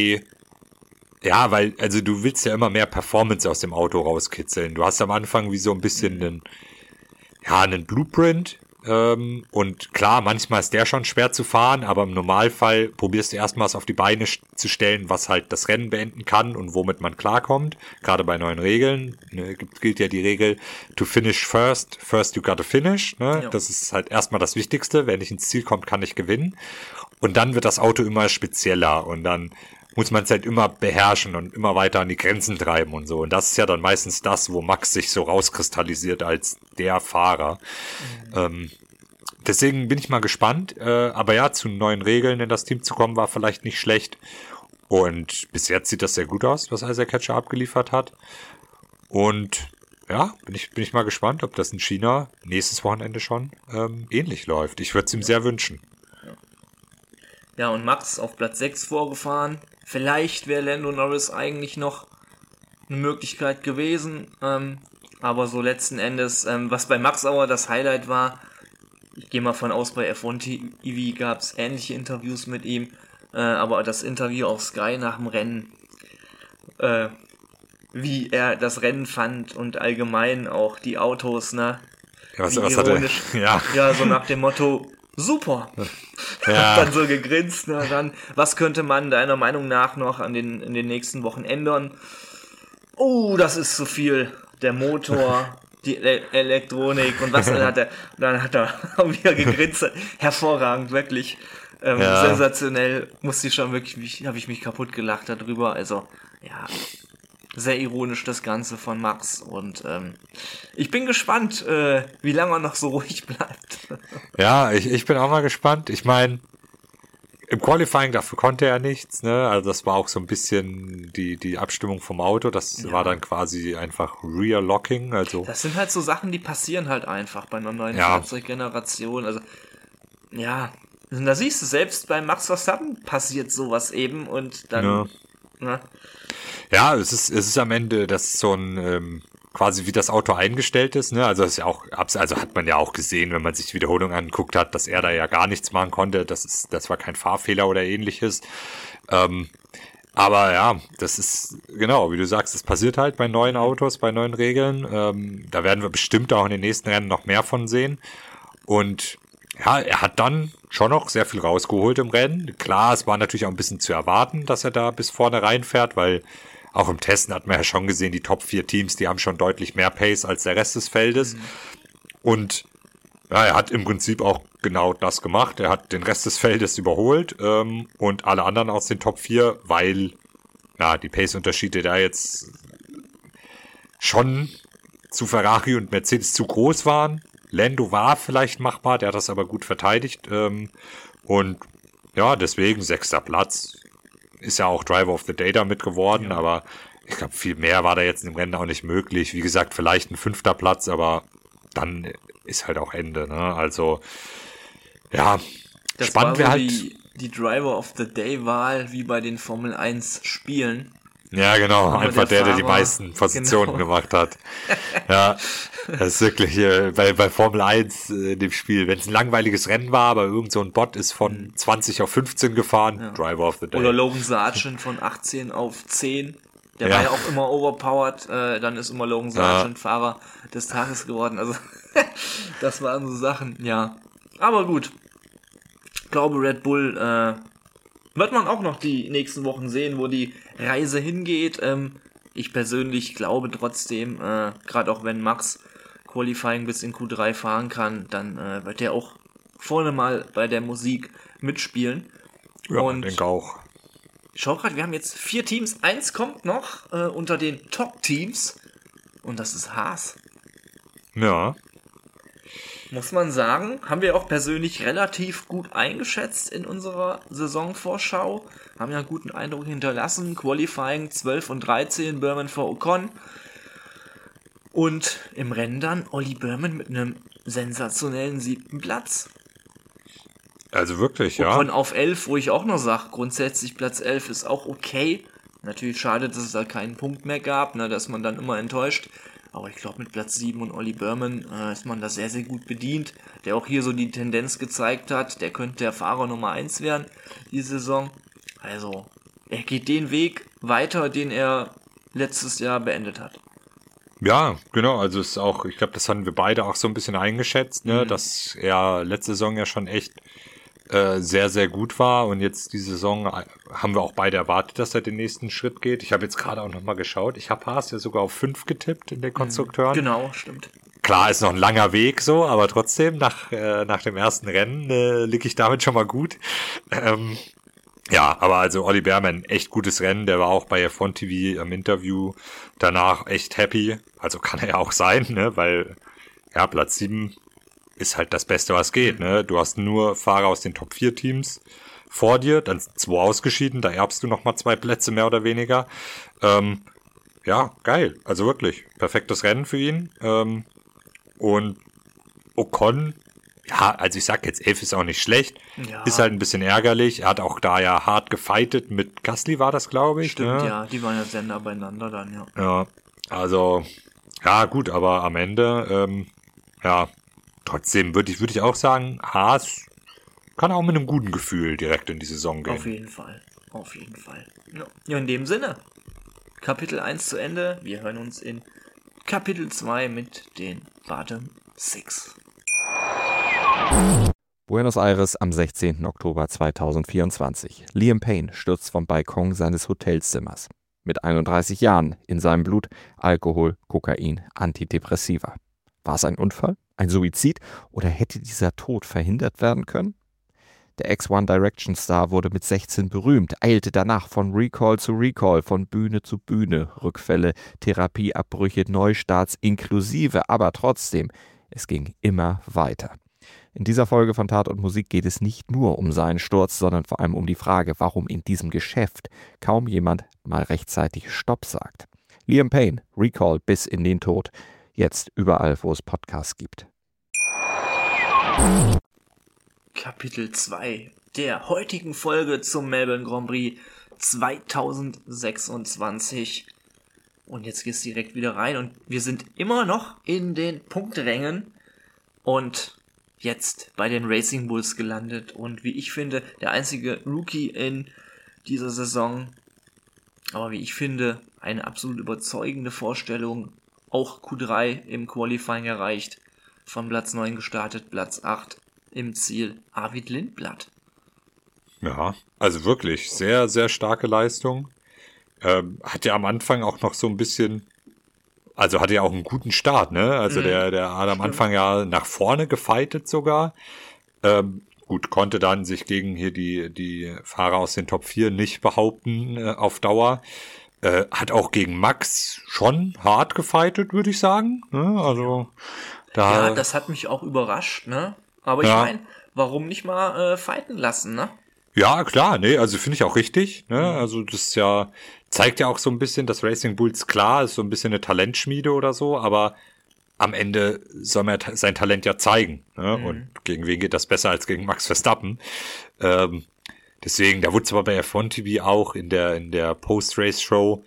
weil, also du willst ja immer mehr Performance aus dem Auto rauskitzeln. Du hast am Anfang wie so ein bisschen einen Blueprint. Und klar, manchmal ist der schon schwer zu fahren, aber im Normalfall probierst du erstmals auf die Beine zu stellen, was halt das Rennen beenden kann und womit man klarkommt. Gerade bei neuen Regeln gilt ja die Regel to finish first you gotta finish. Ne? Ja. Das ist halt erstmal das Wichtigste. Wenn ich ins Ziel komme, kann ich gewinnen. Und dann wird das Auto immer spezieller und dann muss man es halt immer beherrschen und immer weiter an die Grenzen treiben und so. Und das ist ja dann meistens das, wo Max sich so rauskristallisiert als der Fahrer. Deswegen bin ich mal gespannt. Aber ja, zu neuen Regeln in das Team zu kommen, war vielleicht nicht schlecht. Und bis jetzt sieht das sehr gut aus, was Isaac Hadjar abgeliefert hat. Und ja, bin ich mal gespannt, ob das in China nächstes Wochenende schon ähnlich läuft. Ich würde es ihm sehr wünschen. Ja, und Max auf Platz 6 vorgefahren. Vielleicht wäre Lando Norris eigentlich noch eine Möglichkeit gewesen. Aber so letzten Endes, was bei Max aber das Highlight war, ich gehe mal von aus, bei F1 TV gab es ähnliche Interviews mit ihm. Aber das Interview auf Sky nach dem Rennen, wie er das Rennen fand und allgemein auch die Autos, ne? Ja, was hat er? Ja, so nach dem Motto, super. Ja. Hat dann so gegrinst, na dann, was könnte man deiner Meinung nach noch in den nächsten Wochen ändern? Oh, das ist zu viel. Der Motor, die Elektronik und was dann hat er wieder gegrinst. Hervorragend, wirklich. Sensationell. Habe ich mich kaputt gelacht darüber. Also, ja, sehr ironisch das Ganze von Max und ich bin gespannt, wie lange er noch so ruhig bleibt. Ja, ich bin auch mal gespannt. Ich meine, im Qualifying dafür konnte er nichts, ne? Also das war auch so ein bisschen die Abstimmung vom Auto. Das war dann quasi einfach Rear Locking. Also das sind halt so Sachen, die passieren halt einfach bei einer neuen Fahrzeuggeneration. Also ja, da siehst du, selbst bei Max Verstappen passiert sowas eben und dann Ja, es ist am Ende, das ist so ein quasi wie das Auto eingestellt ist, ne? Also das ist ja auch, also hat man ja auch gesehen, wenn man sich die Wiederholung angeguckt hat, dass er da ja gar nichts machen konnte. Das war kein Fahrfehler oder ähnliches. Aber ja, das ist, genau, wie du sagst, das passiert halt bei neuen Autos, bei neuen Regeln. Da werden wir bestimmt auch in den nächsten Rennen noch mehr von sehen. Und ja, er hat dann schon noch sehr viel rausgeholt im Rennen. Klar, es war natürlich auch ein bisschen zu erwarten, dass er da bis vorne reinfährt, weil auch im Testen hat man ja schon gesehen, die Top 4 Teams, die haben schon deutlich mehr Pace als der Rest des Feldes. Und ja, er hat im Prinzip auch genau das gemacht. Er hat den Rest des Feldes überholt und alle anderen aus den Top 4, weil die Pace-Unterschiede da jetzt schon zu Ferrari und Mercedes zu groß waren. Lando war vielleicht machbar, der hat das aber gut verteidigt. Und ja, deswegen 6. Platz. Ist ja auch Driver of the Day damit geworden, aber ich glaube, viel mehr war da jetzt im Rennen auch nicht möglich. Wie gesagt, vielleicht ein 5. Platz, aber dann ist halt auch Ende, ne? Also, ja, das spannend wäre halt. Die Driver of the Day Wahl wie bei den Formel 1 Spielen. Ja, genau, Aber einfach der die Fahrer, meisten Positionen genau, gemacht hat. Ja, das ist wirklich bei Formel 1 in dem Spiel, wenn es ein langweiliges Rennen war, aber irgend so ein Bot ist von 20 auf 15 gefahren, Driver of the Day. Oder Logan Sargent von 18 auf 10. Der war ja auch immer overpowered, dann ist immer Logan Sargent Fahrer des Tages geworden. Also das waren so Sachen, ja. Aber gut. Ich glaube, Red Bull wird man auch noch die nächsten Wochen sehen, wo die Reise hingeht. Ich persönlich glaube trotzdem, gerade auch wenn Max Qualifying bis in Q3 fahren kann, dann wird er auch vorne mal bei der Musik mitspielen. Ja, und denke auch. Ich schau gerade, wir haben jetzt 4 Teams. 1 kommt noch unter den Top-Teams. Und das ist Haas. Ja. Muss man sagen, haben wir auch persönlich relativ gut eingeschätzt in unserer Saisonvorschau. Haben ja einen guten Eindruck hinterlassen. Qualifying 12 und 13, Burman vor Ocon. Und im Rennen dann Olli Burman mit einem sensationellen 7. Platz. Also wirklich, ja. Ocon auf 11, wo ich auch noch sage, grundsätzlich Platz 11 ist auch okay. Natürlich schade, dass es da keinen Punkt mehr gab, ne, dass man dann immer enttäuscht. Aber ich glaube, mit Platz 7 und Olli Burman ist man da sehr, sehr gut bedient. Der auch hier so die Tendenz gezeigt hat, der könnte der Fahrer Nummer 1 werden, die Saison. Also, er geht den Weg weiter, den er letztes Jahr beendet hat. Ja, genau, also es ist auch, ich glaube, das hatten wir beide auch so ein bisschen eingeschätzt, ne, dass er letzte Saison ja schon echt sehr, sehr gut war und jetzt die Saison haben wir auch beide erwartet, dass er den nächsten Schritt geht. Ich habe jetzt gerade auch nochmal geschaut, ich habe Haas ja sogar auf 5 getippt in den Konstrukteuren. Genau, stimmt. Klar, ist noch ein langer Weg so, aber trotzdem, nach dem ersten Rennen liege ich damit schon mal gut. Ja, aber also Olli Behrmann, echt gutes Rennen, der war auch bei F1 TV im Interview danach echt happy, also kann er ja auch sein, ne, weil ja, Platz 7 ist halt das Beste, was geht, ne, du hast nur Fahrer aus den Top 4 Teams vor dir, dann 2 ausgeschieden, da erbst du nochmal 2 Plätze mehr oder weniger, ja, geil, also wirklich, perfektes Rennen für ihn, und Ocon, ja, also ich sag jetzt 11 ist auch nicht schlecht, ist halt ein bisschen ärgerlich, er hat auch da ja hart gefightet mit Gasly war das, glaube ich. Stimmt, ne? ja, die waren ja sehr nah beieinander dann, ja. Ja, also, ja gut, aber am Ende, ja, trotzdem würde ich auch sagen, Haas kann auch mit einem guten Gefühl direkt in die Saison gehen. Auf jeden Fall, auf jeden Fall. Ja, in dem Sinne, Kapitel 1 zu Ende, wir hören uns in Kapitel 2 mit den Bottom 6. Buenos Aires am 16. Oktober 2024. Liam Payne stürzt vom Balkon seines Hotelzimmers. Mit 31 Jahren, in seinem Blut Alkohol, Kokain, Antidepressiva. War es ein Unfall, ein Suizid oder hätte dieser Tod verhindert werden können? Der Ex-One Direction Star wurde mit 16 berühmt, eilte danach von Recall zu Recall, von Bühne zu Bühne, Rückfälle, Therapieabbrüche, Neustarts inklusive, aber trotzdem, es ging immer weiter. In dieser Folge von Tat und Musik geht es nicht nur um seinen Sturz, sondern vor allem um die Frage, warum in diesem Geschäft kaum jemand mal rechtzeitig Stopp sagt. Liam Payne, Recall bis in den Tod. Jetzt überall, wo es Podcasts gibt. Kapitel 2 der heutigen Folge zum Melbourne Grand Prix 2026. Und jetzt geht's direkt wieder rein und wir sind immer noch in den Punkträngen und jetzt bei den Racing Bulls gelandet und wie ich finde, der einzige Rookie in dieser Saison Aber wie ich finde, eine absolut überzeugende Vorstellung. Auch Q3 im Qualifying erreicht. Von Platz 9 gestartet, Platz 8 im Ziel. Arvid Lindblad. Ja, also wirklich sehr, sehr starke Leistung. Hat ja am Anfang auch noch so ein bisschen, also hatte ja auch einen guten Start, ne? Also der hat am Anfang ja nach vorne gefightet sogar. Gut, konnte dann sich gegen hier die Fahrer aus den Top 4 nicht behaupten auf Dauer. Hat auch gegen Max schon hart gefightet, würde ich sagen. Ne? Also da. Ja, das hat mich auch überrascht, ne? Aber ich meine, warum nicht mal fighten lassen, ne? Ja, klar, nee, also finde ich auch richtig, ne? Also das ist ja, zeigt ja auch so ein bisschen, dass Racing Bulls klar ist so ein bisschen eine Talentschmiede oder so, aber am Ende soll man sein Talent ja zeigen, ne? Und gegen wen geht das besser als gegen Max Verstappen? Deswegen, da wurde es aber bei F1 TV auch in der Post-Race-Show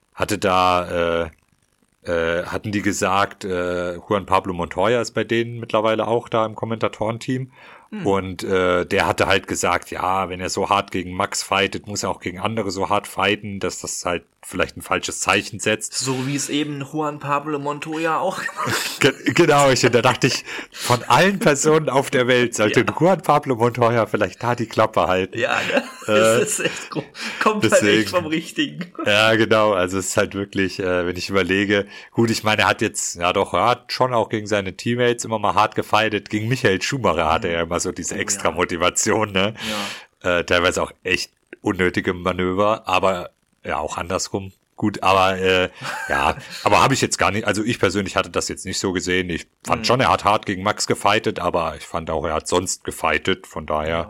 hatten die gesagt, Juan Pablo Montoya ist bei denen mittlerweile auch da im Kommentatorenteam. Und der hatte halt gesagt, ja, wenn er so hart gegen Max fightet, muss er auch gegen andere so hart fighten, dass das halt vielleicht ein falsches Zeichen setzt. So wie es eben Juan Pablo Montoya auch gemacht hat. Genau, da dachte ich, von allen Personen auf der Welt sollte Juan Pablo Montoya vielleicht da die Klappe halten. Ja, ne? Das ist echt kommt deswegen, halt echt vom Richtigen. Ja, genau, also es ist halt wirklich, wenn ich überlege, gut, ich meine, er hat schon auch gegen seine Teammates immer mal hart gefightet, gegen Michael Schumacher hatte er immer so diese extra Motivation, ne? Ja. Teilweise auch echt unnötige Manöver, aber ja, auch andersrum. Gut, aber aber habe ich jetzt gar nicht, also ich persönlich hatte das jetzt nicht so gesehen. Ich fand schon, er hat hart gegen Max gefightet, aber ich fand auch, er hat sonst gefightet, von daher,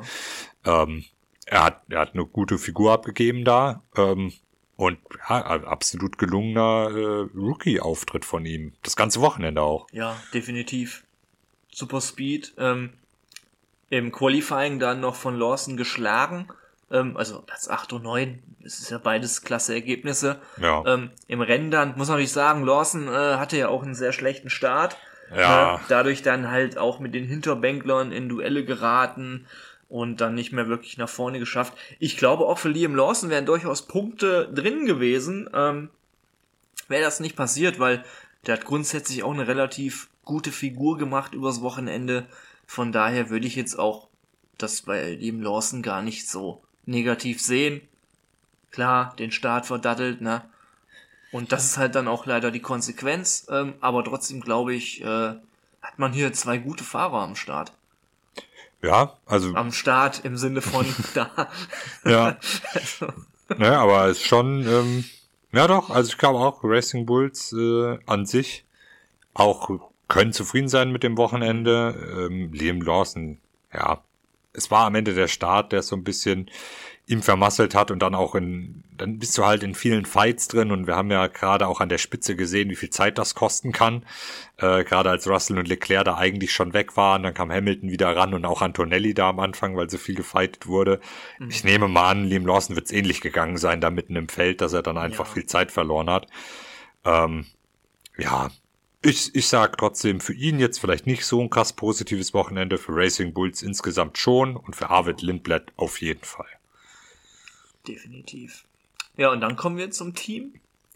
er hat eine gute Figur abgegeben da, und ja, absolut gelungener Rookie-Auftritt von ihm. Das ganze Wochenende auch. Ja, definitiv. Super Speed. Im Qualifying dann noch von Lawson geschlagen. Also Platz 8 und 9. Das ist ja beides klasse Ergebnisse. Ja. Im Rennen dann, muss man natürlich sagen, Lawson hatte ja auch einen sehr schlechten Start. Ja. Dadurch dann halt auch mit den Hinterbänklern in Duelle geraten und dann nicht mehr wirklich nach vorne geschafft. Ich glaube, auch für Liam Lawson wären durchaus Punkte drin gewesen, wäre das nicht passiert, weil der hat grundsätzlich auch eine relativ gute Figur gemacht übers Wochenende. Von daher würde ich jetzt auch das bei Liam Lawson gar nicht so negativ sehen. Klar, den Start verdattelt, ne? Und das ist halt dann auch leider die Konsequenz. Aber trotzdem, glaube ich, hat man hier 2 gute Fahrer am Start. Ja, also. Am Start im Sinne von da. Ja. Naja, aber es ist schon, ja doch, also ich glaube auch, Racing Bulls an sich auch können zufrieden sein mit dem Wochenende. Liam Lawson, ja, es war am Ende der Start, der so ein bisschen ihm vermasselt hat und dann auch dann bist du halt in vielen Fights drin und wir haben ja gerade auch an der Spitze gesehen, wie viel Zeit das kosten kann. Gerade als Russell und Leclerc da eigentlich schon weg waren, dann kam Hamilton wieder ran und auch Antonelli da am Anfang, weil so viel gefightet wurde. Ich nehme mal an, Liam Lawson wird es ähnlich gegangen sein, da mitten im Feld, dass er dann einfach viel Zeit verloren hat. Ja, ich sag trotzdem, für ihn jetzt vielleicht nicht so ein krass positives Wochenende, für Racing Bulls insgesamt schon und für Arvid Lindblad auf jeden Fall. Definitiv. Ja, und dann kommen wir zum Team.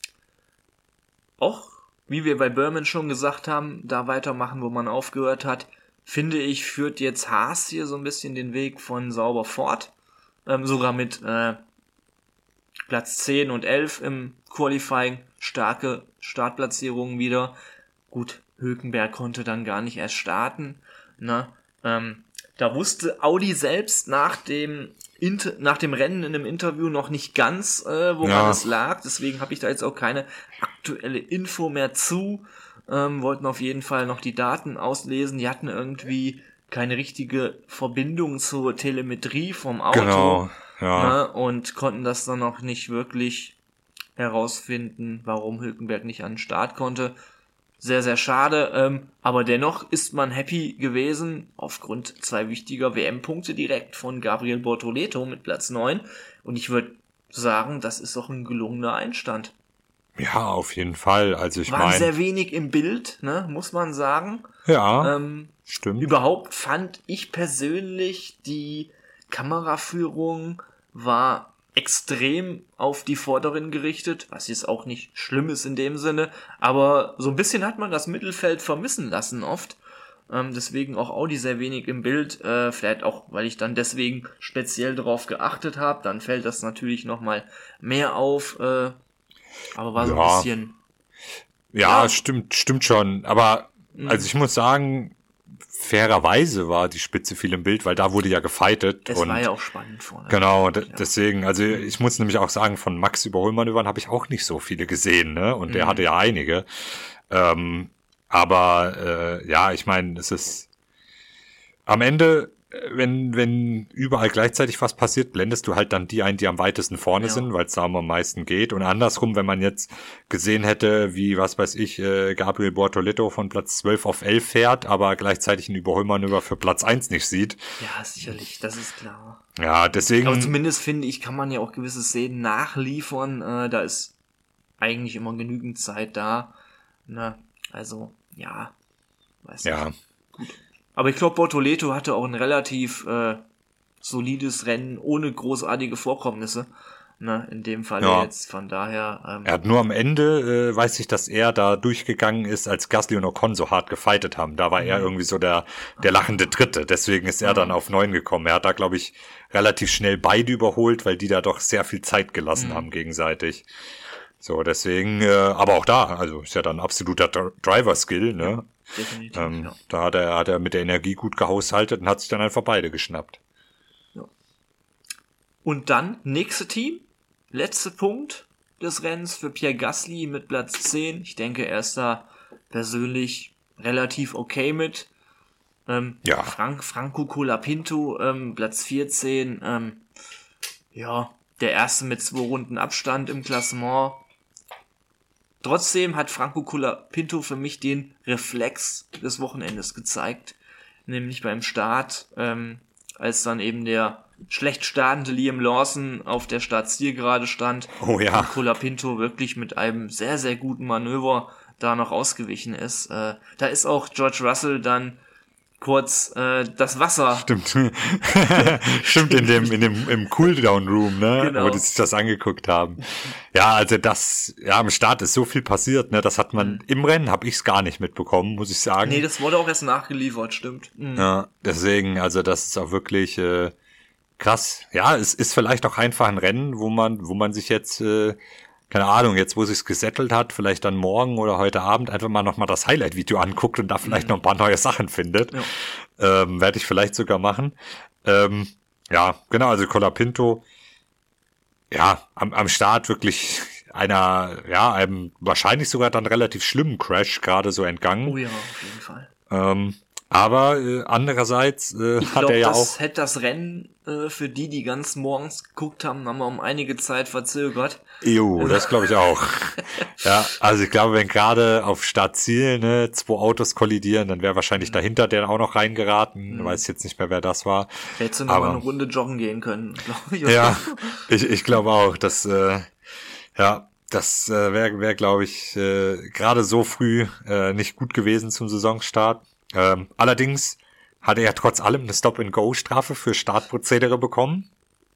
Auch, wie wir bei Burman schon gesagt haben, da weitermachen, wo man aufgehört hat, finde ich, führt jetzt Haas hier so ein bisschen den Weg von sauber fort. Sogar mit Platz 10 und 11 im Qualifying. Starke Startplatzierungen wieder. Gut, Hülkenberg konnte dann gar nicht erst starten. Ne? Da wusste Audi selbst nach dem Rennen in einem Interview noch nicht ganz, woran es lag. Deswegen habe ich da jetzt auch keine aktuelle Info mehr zu. Wollten auf jeden Fall noch die Daten auslesen. Die hatten irgendwie keine richtige Verbindung zur Telemetrie vom Auto. Genau, ja. Ne? Und konnten das dann noch nicht wirklich herausfinden, warum Hülkenberg nicht an den Start konnte. Sehr, sehr schade, aber dennoch ist man happy gewesen aufgrund 2 wichtiger WM-Punkte direkt von Gabriel Bortoleto mit Platz 9 und ich würde sagen, das ist doch ein gelungener Einstand. Ja, auf jeden Fall, also ich meine... War sehr wenig im Bild, ne, muss man sagen. Ja, stimmt. Überhaupt fand ich persönlich, die Kameraführung war extrem auf die Vorderen gerichtet, was jetzt auch nicht schlimm ist in dem Sinne, aber so ein bisschen hat man das Mittelfeld vermissen lassen oft. Deswegen auch Audi sehr wenig im Bild, vielleicht auch, weil ich dann deswegen speziell darauf geachtet habe, dann fällt das natürlich nochmal mehr auf, aber war so ein bisschen... Ja, stimmt schon, aber also ich muss sagen, fairerweise war die Spitze viel im Bild, weil da wurde ja gefightet. Es war ja auch spannend vorne. Genau, deswegen, also ich muss nämlich auch sagen, von Max Überholmanövern habe ich auch nicht so viele gesehen, ne? Und der hatte ja einige. Aber ja, ich meine, es ist am Ende, wenn überall gleichzeitig was passiert, blendest du halt dann die ein, die am weitesten vorne sind, weil es da am meisten geht. Und andersrum, wenn man jetzt gesehen hätte, wie, was weiß ich, Gabriel Bortoleto von Platz 12 auf 11 fährt, aber gleichzeitig ein Überholmanöver für Platz 1 nicht sieht. Ja, sicherlich, das ist klar. Ja, deswegen... Aber zumindest finde ich, kann man ja auch gewisse Szenen nachliefern. Da ist eigentlich immer genügend Zeit da. Ne? Also, ja, weiß nicht. Ja. Gut. Aber ich glaube, Bortoleto hatte auch ein relativ solides Rennen ohne großartige Vorkommnisse. Ne, in dem Fall jetzt, von daher... er hat nur am Ende, weiß ich, dass er da durchgegangen ist, als Gasly und Ocon so hart gefightet haben. Da war er irgendwie so der lachende Dritte. Deswegen ist er dann auf 9 gekommen. Er hat da, glaube ich, relativ schnell beide überholt, weil die da doch sehr viel Zeit gelassen haben gegenseitig. So, deswegen, aber auch da, also ist ja dann absoluter Driver-Skill, ne? Definitiv, Da hat er mit der Energie gut gehaushaltet und hat sich dann einfach beide geschnappt. Ja. Und dann, nächste Team, letzter Punkt des Rennens für Pierre Gasly mit Platz 10. Ich denke, er ist da persönlich relativ okay mit. Franco Colapinto, Platz 14, der erste mit 2 Runden Abstand im Klassement. Trotzdem hat Franco Colapinto für mich den Reflex des Wochenendes gezeigt, nämlich beim Start, als dann eben der schlecht startende Liam Lawson auf der Startzielgerade stand und Colapinto wirklich mit einem sehr, sehr guten Manöver da noch ausgewichen ist. Da ist auch George Russell dann kurz das Wasser. Stimmt. Stimmt, im Cooldown Room, ne? Genau. Wo die sich das angeguckt haben. Ja, also am Start ist so viel passiert, ne? Das hat man im Rennen, habe ich es gar nicht mitbekommen, muss ich sagen. Nee, das wurde auch erst nachgeliefert, stimmt. Ja, deswegen, also das ist auch wirklich krass. Ja, es ist vielleicht auch einfach ein Rennen, wo man sich jetzt keine Ahnung, jetzt wo sich's gesettelt hat, vielleicht dann morgen oder heute Abend einfach mal nochmal das Highlight-Video anguckt und da vielleicht noch ein paar neue Sachen findet. Ja. Werde ich vielleicht sogar machen. Ja, genau, also Colapinto, ja, am Start wirklich einem wahrscheinlich sogar dann relativ schlimmen Crash gerade so entgangen. Oh ja, auf jeden Fall. Aber andererseits hat er ja auch... hätte das Rennen für die ganz morgens geguckt haben, haben wir um einige Zeit verzögert. Jo, das glaube ich auch. Ja, also ich glaube, wenn gerade auf Startziel 2 Autos kollidieren, dann wäre wahrscheinlich dahinter der auch noch reingeraten. Weiß jetzt nicht mehr, wer das war. Hättest du noch mal eine Runde joggen gehen können, glaube ich. Ja, ich glaube auch, dass das wäre, glaube ich, gerade so früh nicht gut gewesen zum Saisonstart. Allerdings hat er ja trotz allem eine Stop-and-Go-Strafe für Startprozedere bekommen.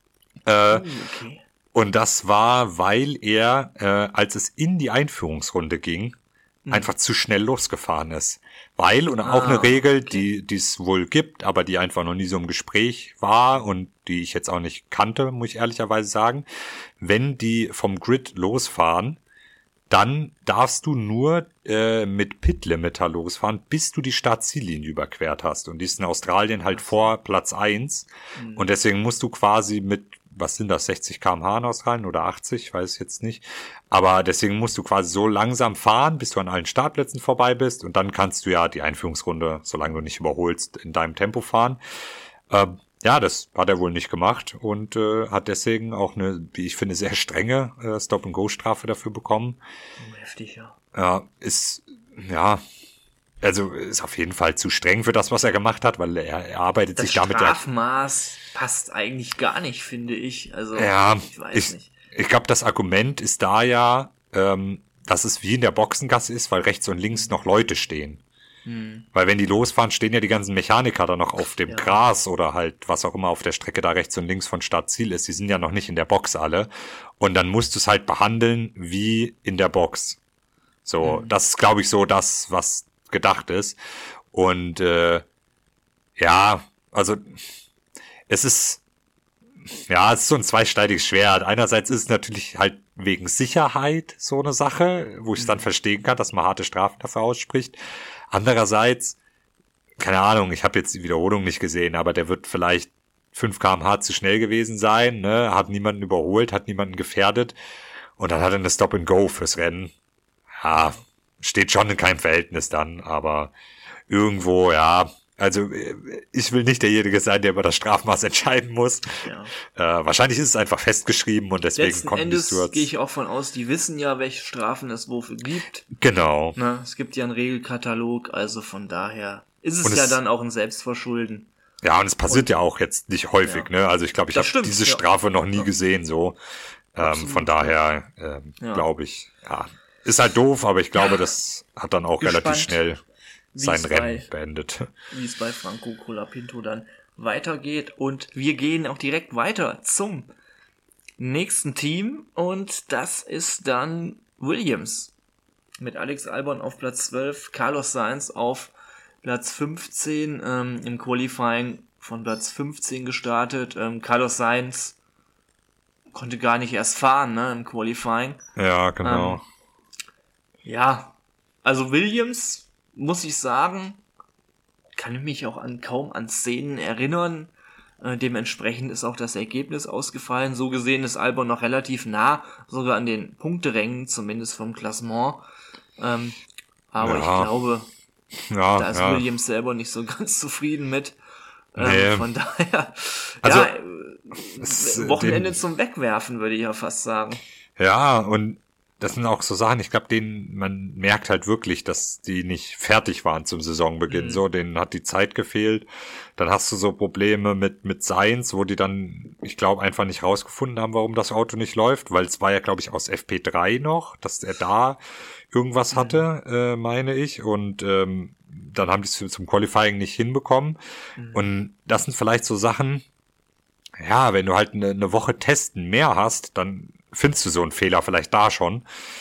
Okay. Und das war, weil er, als es in die Einführungsrunde ging, einfach zu schnell losgefahren ist. Weil, und auch eine Regel, die es wohl gibt, aber die einfach noch nie so im Gespräch war und die ich jetzt auch nicht kannte, muss ich ehrlicherweise sagen, wenn die vom Grid losfahren, dann darfst du nur mit Pit-Limiter losfahren, bis du die Startziellinie überquert hast. Und die ist in Australien halt vor Platz 1. Und deswegen musst du quasi mit, was sind das, 60 km/h in Australien oder 80, ich weiß jetzt nicht. Aber deswegen musst du quasi so langsam fahren, bis du an allen Startplätzen vorbei bist. Und dann kannst du ja die Einführungsrunde, solange du nicht überholst, in deinem Tempo fahren. Ja, das hat er wohl nicht gemacht und hat deswegen auch eine, wie ich finde, sehr strenge Stop-and-Go-Strafe dafür bekommen. Heftig, ja. Ja, also ist auf jeden Fall zu streng für das, was er gemacht hat, weil er arbeitet sich damit ja... Das Strafmaß passt eigentlich gar nicht, finde ich. Also, ja, ich weiß nicht. Ich glaube, das Argument ist da ja, dass es wie in der Boxengasse ist, weil rechts und links noch Leute stehen. Weil wenn die losfahren, stehen ja die ganzen Mechaniker da noch auf dem Gras oder halt was auch immer auf der Strecke da rechts und links von Start-Ziel ist. Die sind ja noch nicht in der Box alle. Und dann musst du es halt behandeln wie in der Box. So, das ist, glaube ich, so das, was gedacht ist. Und also es ist so ein zweischneidiges Schwert. Einerseits ist es natürlich halt wegen Sicherheit so eine Sache, wo ich es dann verstehen kann, dass man harte Strafen dafür ausspricht. Andererseits, keine Ahnung, ich habe jetzt die Wiederholung nicht gesehen, aber der wird vielleicht 5 km/h zu schnell gewesen sein, ne? Hat niemanden überholt, hat niemanden gefährdet und dann hat er eine Stop-and-Go fürs Rennen. Ja, steht schon in keinem Verhältnis dann, aber irgendwo, also ich will nicht derjenige sein, der über das Strafmaß entscheiden muss. Ja. Wahrscheinlich ist es einfach festgeschrieben und deswegen letzten kommt Endes die Sturz. Gehe ich auch von aus, die wissen ja, welche Strafen es wofür gibt. Genau. Na, es gibt ja einen Regelkatalog, also von daher ist es ja dann auch ein Selbstverschulden. Ja, und es passiert ja auch jetzt nicht häufig, ne? Also ich glaube, ich habe diese Strafe noch nie gesehen, so. Von daher glaube ich, ist halt doof, aber ich glaube, das hat dann auch relativ schnell sein Rennen beendet. Wie es bei Franco Colapinto dann weitergeht. Und wir gehen auch direkt weiter zum nächsten Team. Und das ist dann Williams. Mit Alex Albon auf Platz 12, Carlos Sainz auf Platz 15, im Qualifying von Platz 15 gestartet. Carlos Sainz konnte gar nicht erst fahren, ne, im Qualifying. Ja, genau. Also Williams, muss ich sagen, kann ich mich auch kaum an Szenen erinnern. Dementsprechend ist auch das Ergebnis ausgefallen. So gesehen ist Albon noch relativ nah, sogar an den Punkterängen, zumindest vom Klassement. Aber ich glaube, da ist Williams selber nicht so ganz zufrieden mit. Von daher, Wochenende zum Wegwerfen, würde ich ja fast sagen. Ja, und das sind auch so Sachen, ich glaube, man merkt halt wirklich, dass die nicht fertig waren zum Saisonbeginn. So, denen hat die Zeit gefehlt. Dann hast du so Probleme mit Sainz, wo die dann, ich glaube, einfach nicht rausgefunden haben, warum das Auto nicht läuft, weil es war ja, glaube ich, aus FP3 noch, dass er da irgendwas hatte, meine ich. Und dann haben die es zum Qualifying nicht hinbekommen. Und das sind vielleicht so Sachen, wenn du halt eine Woche Testen mehr hast, dann findest du so einen Fehler vielleicht da schon.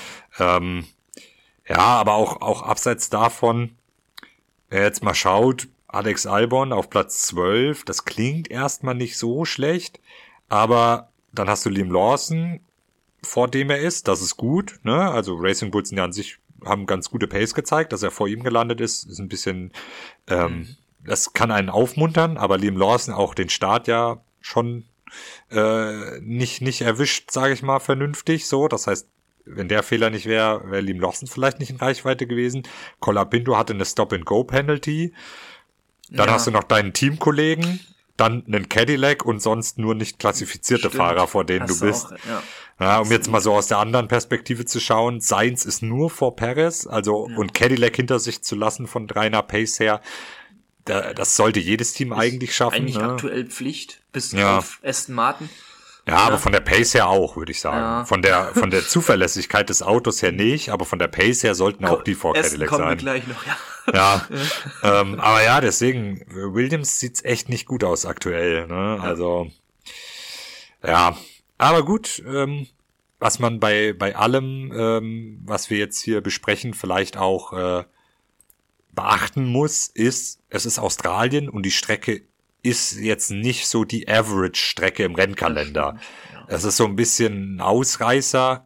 Aber auch abseits davon, wer jetzt mal schaut, Alex Albon auf Platz 12, das klingt erstmal nicht so schlecht, aber dann hast du Liam Lawson, vor dem er ist, das ist gut, ne? Also Racing Bulls sind ja an sich, haben ganz gute Pace gezeigt, dass er vor ihm gelandet ist ein bisschen, das kann einen aufmuntern, aber Liam Lawson auch den Start ja schon nicht erwischt, sage ich mal, vernünftig so. Das heißt, wenn der Fehler nicht wäre, wäre Liam Lawson vielleicht nicht in Reichweite gewesen. Colapinto hatte eine Stop-and-Go-Penalty. Dann hast du noch deinen Teamkollegen, dann einen Cadillac und sonst nur nicht klassifizierte Fahrer, vor denen du bist. Um jetzt mal so aus der anderen Perspektive zu schauen, Sainz ist nur vor Perez, und Cadillac hinter sich zu lassen von 3er Pace her, das sollte jedes Team eigentlich schaffen. Eigentlich aktuell Pflicht, bis auf Aston Martin. Ja, aber von der Pace her auch, würde ich sagen. Ja. Von der Zuverlässigkeit des Autos her nicht, aber von der Pace her sollten auch die vor Cadillac sein. Wir gleich noch, aber deswegen, Williams sieht's echt nicht gut aus aktuell, ne? Also, aber gut, was man bei allem, was wir jetzt hier besprechen, vielleicht auch beachten muss, ist, es ist Australien und die Strecke ist jetzt nicht so die Average-Strecke im Rennkalender. Es ist so ein bisschen ein Ausreißer.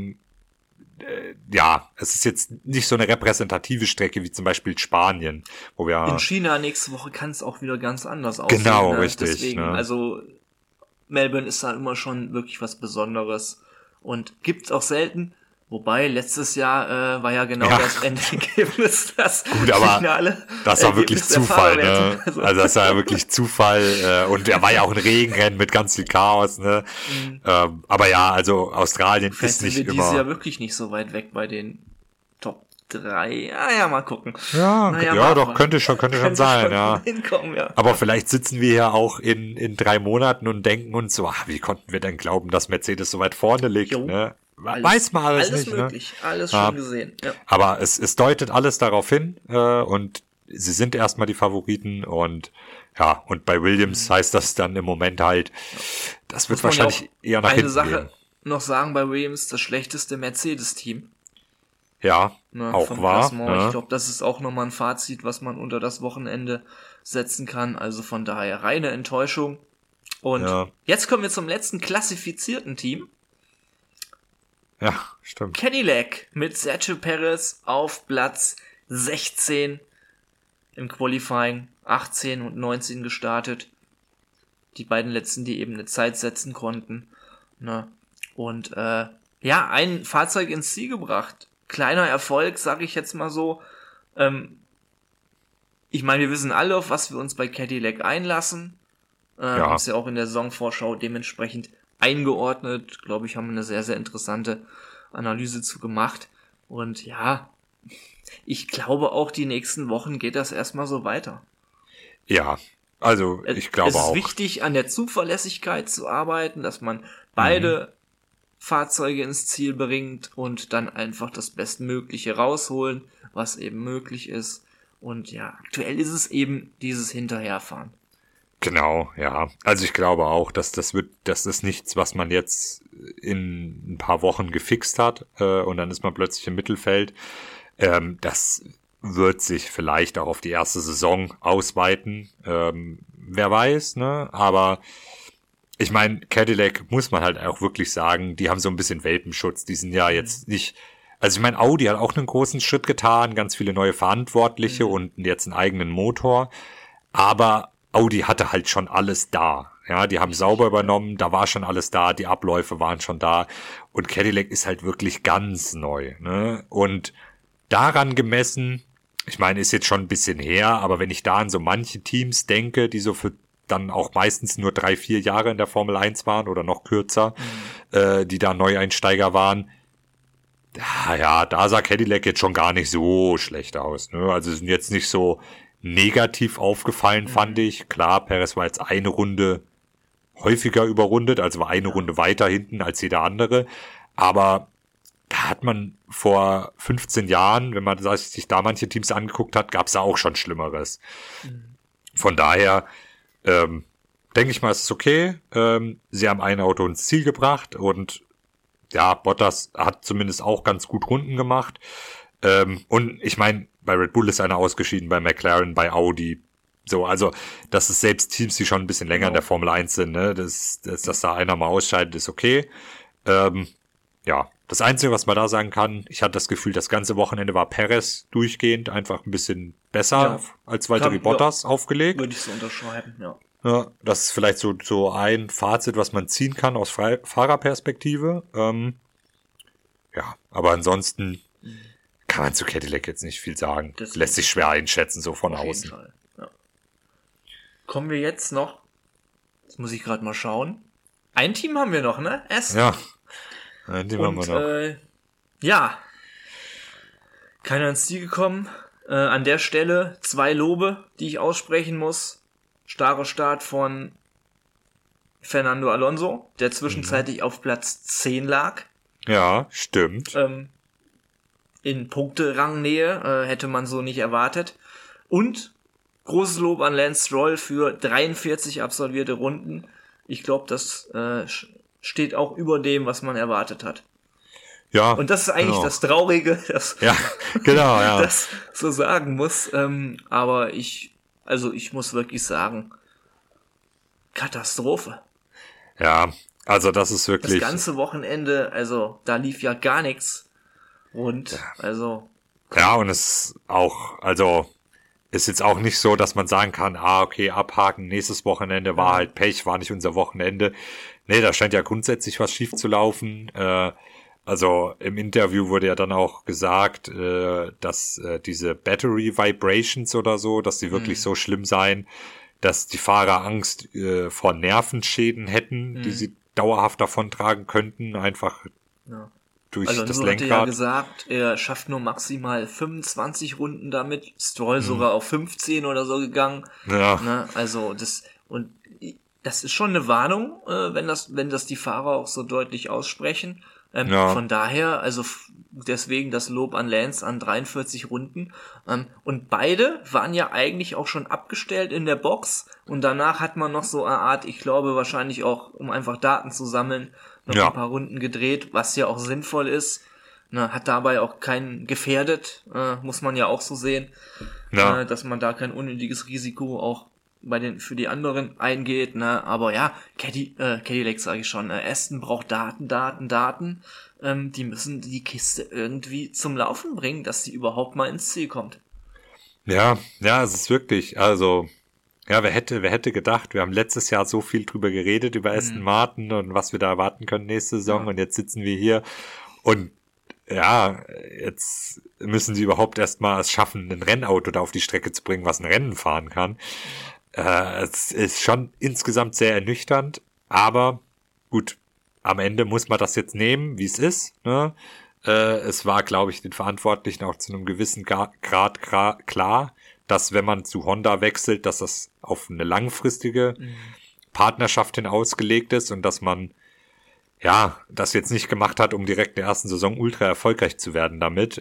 Es ist jetzt nicht so eine repräsentative Strecke wie zum Beispiel Spanien, wo wir... In China nächste Woche kann es auch wieder ganz anders aussehen. Genau, richtig. Deswegen, also Melbourne ist da immer schon wirklich was Besonderes und gibt's auch selten. Wobei, letztes Jahr war ja genau das Endergebnis, das Finale. Das war wirklich Zufall, ne? Also das war ja wirklich Zufall. Und er war ja auch ein Regenrennen mit ganz viel Chaos, ne? Aber also Australien ist nicht immer... Dieses Jahr wirklich nicht so weit weg bei den Top 3. Mal gucken. Könnte schon sein, ja. Hinkommen, ja. Aber vielleicht sitzen wir ja auch in 3 Monaten und denken uns so, wie konnten wir denn glauben, dass Mercedes so weit vorne liegt, ne? weiß man alles nicht. Alles möglich, ne? Alles ja. schon gesehen. Ja. Aber es deutet alles darauf hin und sie sind erstmal die Favoriten und ja, und bei Williams heißt das dann im Moment halt, das wird wahrscheinlich eher nach hinten gehen. Eine Sache noch sagen bei Williams, das schlechteste Mercedes-Team. Ja, auch wahr. Ja. Ich glaube, das ist auch nochmal ein Fazit, was man unter das Wochenende setzen kann. Also von daher reine Enttäuschung. Und jetzt kommen wir zum letzten klassifizierten Team. Ja, stimmt. Cadillac mit Sergio Perez auf Platz 16 im Qualifying, 18 und 19 gestartet. Die beiden letzten, die eben eine Zeit setzen konnten. Ne? Und ein Fahrzeug ins Ziel gebracht. Kleiner Erfolg, sage ich jetzt mal so. Ich meine, wir wissen alle, auf was wir uns bei Cadillac einlassen. Haben es ja auch in der Saisonvorschau dementsprechend eingeordnet. Glaube ich, haben eine sehr, sehr interessante Analyse zu gemacht. Und ja, ich glaube auch, die nächsten Wochen geht das erstmal so weiter. Ja, also ich glaube auch. Es ist wichtig, an der Zuverlässigkeit zu arbeiten, dass man beide Fahrzeuge ins Ziel bringt und dann einfach das Bestmögliche rausholen, was eben möglich ist. Und ja, aktuell ist es eben dieses Hinterherfahren. Genau, ja. Also ich glaube auch, das ist nichts, was man jetzt in ein paar Wochen gefixt hat und dann ist man plötzlich im Mittelfeld. Das wird sich vielleicht auch auf die erste Saison ausweiten. Wer weiß, ne? Aber ich meine, Cadillac muss man halt auch wirklich sagen, die haben so ein bisschen Welpenschutz. Die sind ja jetzt nicht. Also ich meine, Audi hat auch einen großen Schritt getan, ganz viele neue Verantwortliche und jetzt einen eigenen Motor. Aber Audi hatte halt schon alles da. Ja, die haben sauber übernommen, da war schon alles da, die Abläufe waren schon da. Und Cadillac ist halt wirklich ganz neu, ne? Und daran gemessen, ich meine, ist jetzt schon ein bisschen her, aber wenn ich da an so manche Teams denke, die so für dann auch meistens nur 3-4 Jahre in der Formel 1 waren oder noch kürzer, die da Neueinsteiger waren, ja, da sah Cadillac jetzt schon gar nicht so schlecht aus, ne? Also sind jetzt nicht so negativ aufgefallen, fand ich. Klar, Perez war jetzt eine Runde häufiger überrundet, also war eine Runde weiter hinten als jeder andere. Aber da hat man vor 15 Jahren, wenn man sich da manche Teams angeguckt hat, gab es da auch schon Schlimmeres. Von daher denke ich mal, es ist okay. Sie haben ein Auto ins Ziel gebracht und ja, Bottas hat zumindest auch ganz gut Runden gemacht. Und ich meine, bei Red Bull ist einer ausgeschieden, bei McLaren, bei Audi. So, also, das ist selbst Teams, die schon ein bisschen länger in der Formel 1 sind, ne, dass da einer mal ausscheidet, ist okay. Ja, das Einzige, was man da sagen kann, ich hatte das Gefühl, das ganze Wochenende war Perez durchgehend einfach ein bisschen besser als Valtteri Bottas aufgelegt. Würde ich so unterschreiben, ja. Ja, das ist vielleicht so ein Fazit, was man ziehen kann aus Fahrerperspektive. Ja, aber ansonsten kann man zu Cadillac jetzt nicht viel sagen. Das lässt sich schwer einschätzen, so von außen. Auf jeden Fall, ja. Kommen wir jetzt noch, jetzt muss ich gerade mal schauen. Ein Team haben wir noch, ne? Aston. Ja, ein Team haben wir noch. Ja, keiner ins Ziel gekommen. An der Stelle 2 Lobe, die ich aussprechen muss. Starker Start von Fernando Alonso, der zwischenzeitlich auf Platz 10 lag. Ja, stimmt. In Punkterangnähe, hätte man so nicht erwartet. Und großes Lob an Lance Stroll für 43 absolvierte Runden. Ich glaube, das steht auch über dem, was man erwartet hat. Ja. Und das ist eigentlich das Traurige, dass das so sagen muss. Aber ich muss wirklich sagen, Katastrophe. Ja, also das ist wirklich... Das ganze Wochenende, also da lief ja gar nichts. Und also... Ja, und es auch, also ist jetzt auch nicht so, dass man sagen kann, okay, abhaken, nächstes Wochenende war halt Pech, war nicht unser Wochenende. Nee, da scheint ja grundsätzlich was schief zu laufen. Also im Interview wurde ja dann auch gesagt, dass diese Battery Vibrations oder so, dass die wirklich so schlimm seien, dass die Fahrer Angst vor Nervenschäden hätten, die sie dauerhaft davontragen könnten, einfach durch das Lenkrad. Hatte ja gesagt, er schafft nur maximal 25 Runden damit, Stroll sogar auf 15 oder so gegangen. Ja. Ne? Also das ist schon eine Warnung, wenn das die Fahrer auch so deutlich aussprechen. Von daher, also deswegen das Lob an Lance an 43 Runden. Und beide waren ja eigentlich auch schon abgestellt in der Box. Und danach hat man noch so eine Art, ich glaube wahrscheinlich auch, um einfach Daten zu sammeln, noch ein paar Runden gedreht, was ja auch sinnvoll ist. Hat dabei auch keinen gefährdet, muss man ja auch so sehen, dass man da kein unnötiges Risiko auch für die anderen eingeht, aber ja, Cadillac sage ich schon, Aston braucht Daten, die müssen die Kiste irgendwie zum Laufen bringen, dass sie überhaupt mal ins Ziel kommt. Ja, es ist wirklich, also, ja, wer hätte gedacht, wir haben letztes Jahr so viel drüber geredet, über Aston Martin und was wir da erwarten können nächste Saison und jetzt sitzen wir hier und ja, jetzt müssen sie überhaupt erstmal es schaffen, ein Rennauto da auf die Strecke zu bringen, was ein Rennen fahren kann. Es ist schon insgesamt sehr ernüchternd, aber gut, am Ende muss man das jetzt nehmen, wie es ist. Ne? Es war, glaube ich, den Verantwortlichen auch zu einem gewissen Grad klar, dass wenn man zu Honda wechselt, dass das auf eine langfristige Partnerschaft hin ausgelegt ist und dass man das jetzt nicht gemacht hat, um direkt in der ersten Saison ultra erfolgreich zu werden damit.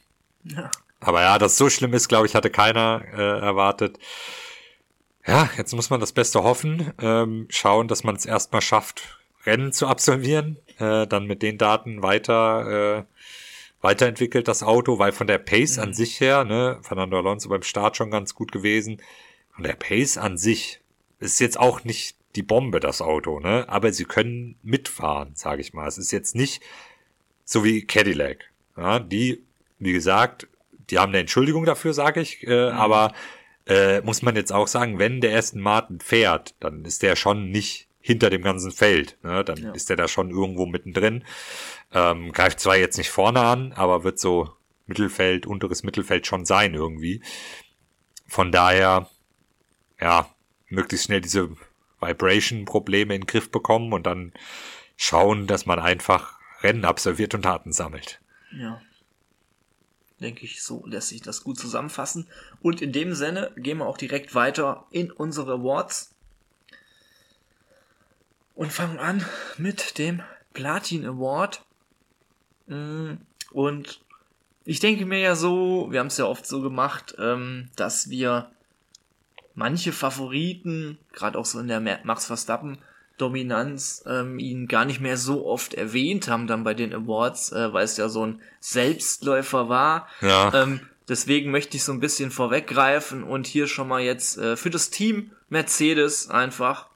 Aber ja, dass es so schlimm ist, glaube ich, hatte keiner erwartet. Ja, jetzt muss man das Beste hoffen, schauen, dass man es erstmal schafft, Rennen zu absolvieren, dann mit den Daten weiterentwickelt das Auto, weil von der Pace an sich her, ne, Fernando Alonso beim Start schon ganz gut gewesen, von der Pace an sich ist jetzt auch nicht die Bombe, das Auto, ne? Aber sie können mitfahren, sage ich mal. Es ist jetzt nicht so wie Cadillac. Ja, die, wie gesagt, die haben eine Entschuldigung dafür, sage ich, aber muss man jetzt auch sagen, wenn der Aston Martin fährt, dann ist der schon nicht hinter dem ganzen Feld, ne? Dann ist der da schon irgendwo mittendrin. Greift zwar jetzt nicht vorne an, aber wird so Mittelfeld, unteres Mittelfeld schon sein irgendwie. Von daher, ja, möglichst schnell diese Vibration-Probleme in den Griff bekommen und dann schauen, dass man einfach Rennen absolviert und Daten sammelt. Ja. Denke ich, so lässt sich das gut zusammenfassen. Und in dem Sinne gehen wir auch direkt weiter in unsere Awards. Und fangen an mit dem Platin Award. Und ich denke mir ja so, wir haben es ja oft so gemacht, dass wir manche Favoriten, gerade auch so in der Max Verstappen Dominanz, ihn gar nicht mehr so oft erwähnt haben dann bei den Awards, weil es ja so ein Selbstläufer war. Ja. Deswegen möchte ich so ein bisschen vorweggreifen und hier schon mal jetzt für das Team Mercedes einfach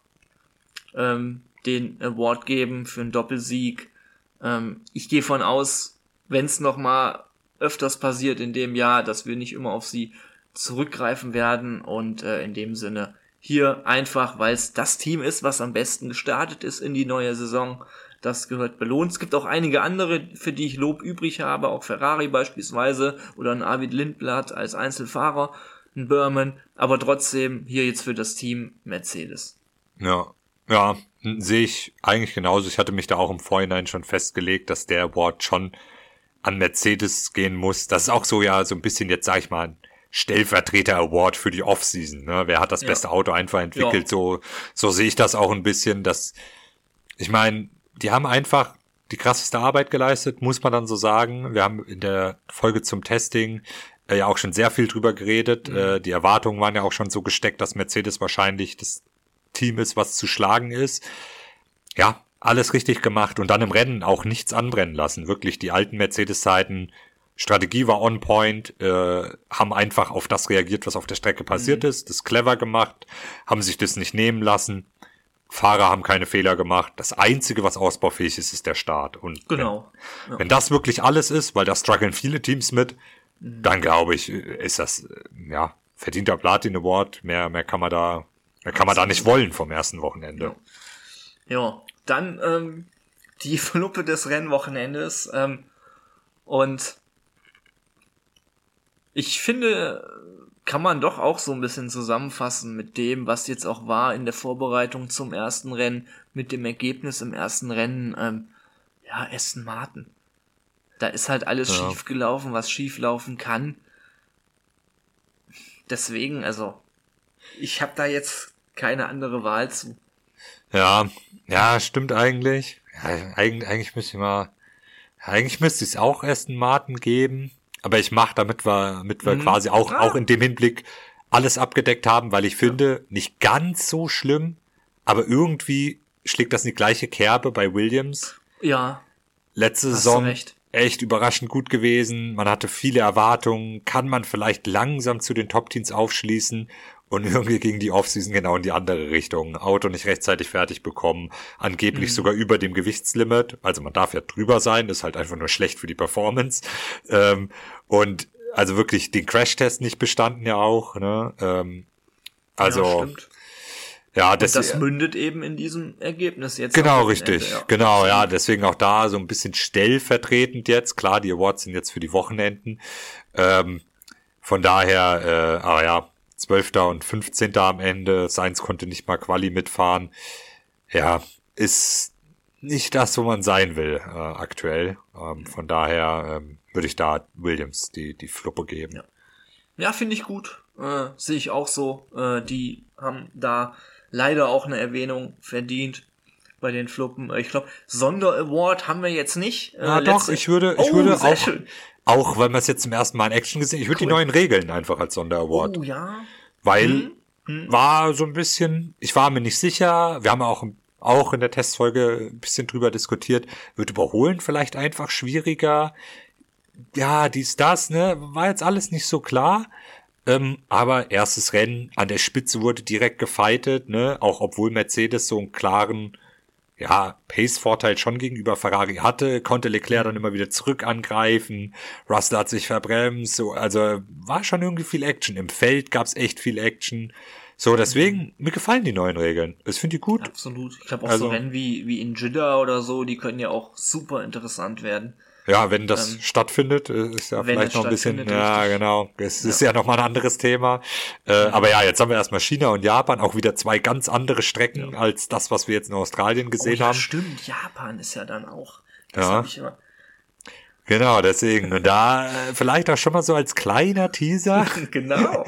den Award geben für einen Doppelsieg. Ich gehe von aus, wenn es noch mal öfters passiert in dem Jahr, dass wir nicht immer auf sie zurückgreifen werden und in dem Sinne hier einfach, weil es das Team ist, was am besten gestartet ist in die neue Saison, das gehört belohnt. Es gibt auch einige andere, für die ich Lob übrig habe, auch Ferrari beispielsweise oder ein Arvid Lindblad als Einzelfahrer, ein Burman, aber trotzdem hier jetzt für das Team Mercedes. Ja, sehe ich eigentlich genauso. Ich hatte mich da auch im Vorhinein schon festgelegt, dass der Award schon an Mercedes gehen muss. Das ist auch so so ein bisschen jetzt, sag ich mal, ein Stellvertreter-Award für die Offseason, ne? Wer hat das beste Auto einfach entwickelt? Ja. So sehe ich das auch ein bisschen, dass, ich meine, die haben einfach die krasseste Arbeit geleistet, muss man dann so sagen. Wir haben in der Folge zum Testing ja auch schon sehr viel drüber geredet. Die Erwartungen waren ja auch schon so gesteckt, dass Mercedes wahrscheinlich das Team ist, was zu schlagen ist. Ja, alles richtig gemacht und dann im Rennen auch nichts anbrennen lassen. Wirklich die alten Mercedes-Zeiten, Strategie war on point, haben einfach auf das reagiert, was auf der Strecke passiert ist, das clever gemacht, haben sich das nicht nehmen lassen. Fahrer haben keine Fehler gemacht. Das Einzige, was ausbaufähig ist, ist der Start. Und genau. Wenn das wirklich alles ist, weil da strugglen viele Teams mit, dann glaube ich, ist das verdienter Platin Award. Mehr kann man da nicht wollen vom ersten Wochenende. Ja, dann die Fluppe des Rennwochenendes und ich finde, kann man doch auch so ein bisschen zusammenfassen mit dem, was jetzt auch war in der Vorbereitung zum ersten Rennen, mit dem Ergebnis im ersten Rennen, Aston Martin. Da ist halt alles schief gelaufen, was schief laufen kann. Deswegen, also, ich habe da jetzt keine andere Wahl zu. Ja, stimmt eigentlich. Ja, eigentlich müsste ich mal Eigentlich müsste es auch Aston Martin geben, aber ich mache, damit wir quasi auch in dem Hinblick alles abgedeckt haben, weil ich finde, nicht ganz so schlimm, aber irgendwie schlägt das in die gleiche Kerbe bei Williams. Ja. Letzte Saison echt überraschend gut gewesen. Man hatte viele Erwartungen. Kann man vielleicht langsam zu den Top-Teams aufschließen? Und irgendwie ging die Offseason genau in die andere Richtung. Auto nicht rechtzeitig fertig bekommen. Angeblich sogar über dem Gewichtslimit. Also man darf ja drüber sein. Ist halt einfach nur schlecht für die Performance. Und also wirklich den Crashtest nicht bestanden ja auch. Ne? Also ja, stimmt. Ja, das mündet eben in diesem Ergebnis jetzt. Genau, richtig. Ende, ja. Genau, ja, deswegen auch da so ein bisschen stellvertretend jetzt. Klar, die Awards sind jetzt für die Wochenenden. Von daher, aber ja, 12. und 15. am Ende. Sainz konnte nicht mal Quali mitfahren. Ja, ist nicht das, wo man sein will, aktuell. Von daher würde ich da Williams die Fluppe geben. Ja, finde ich gut. Sehe ich auch so. Die haben da leider auch eine Erwähnung verdient bei den Fluppen. Ich glaube, Sonder-Award haben wir jetzt nicht. Doch, ich würde auch, weil wir es jetzt zum ersten Mal in Action gesehen, ich würde die neuen Regeln einfach als Sonder-Award. Oh ja. Weil war so ein bisschen, ich war mir nicht sicher, wir haben auch in der Testfolge ein bisschen drüber diskutiert, wird Überholen vielleicht einfach schwieriger? Ja, das, ne, war jetzt alles nicht so klar. Aber erstes Rennen an der Spitze wurde direkt gefightet, ne, auch obwohl Mercedes so einen klaren, ja, Pace-Vorteil schon gegenüber Ferrari hatte, konnte Leclerc dann immer wieder zurück angreifen, Russell hat sich verbremst, so, also war schon irgendwie viel Action. Im Feld gab's echt viel Action. So, deswegen, mir gefallen die neuen Regeln. Ich finde die gut. Absolut. Ich glaube auch so Rennen wie in Jeddah oder so, die können ja auch super interessant werden. Ja, wenn das stattfindet, ist ja vielleicht noch ein bisschen, ja, richtig. Genau, es ist ja nochmal ein anderes Thema. Aber ja, jetzt haben wir erstmal China und Japan, auch wieder zwei ganz andere Strecken als das, was wir jetzt in Australien gesehen haben. Stimmt, Japan ist ja dann auch. Das hab ich immer. Genau, deswegen. Und da vielleicht auch schon mal so als kleiner Teaser. Genau.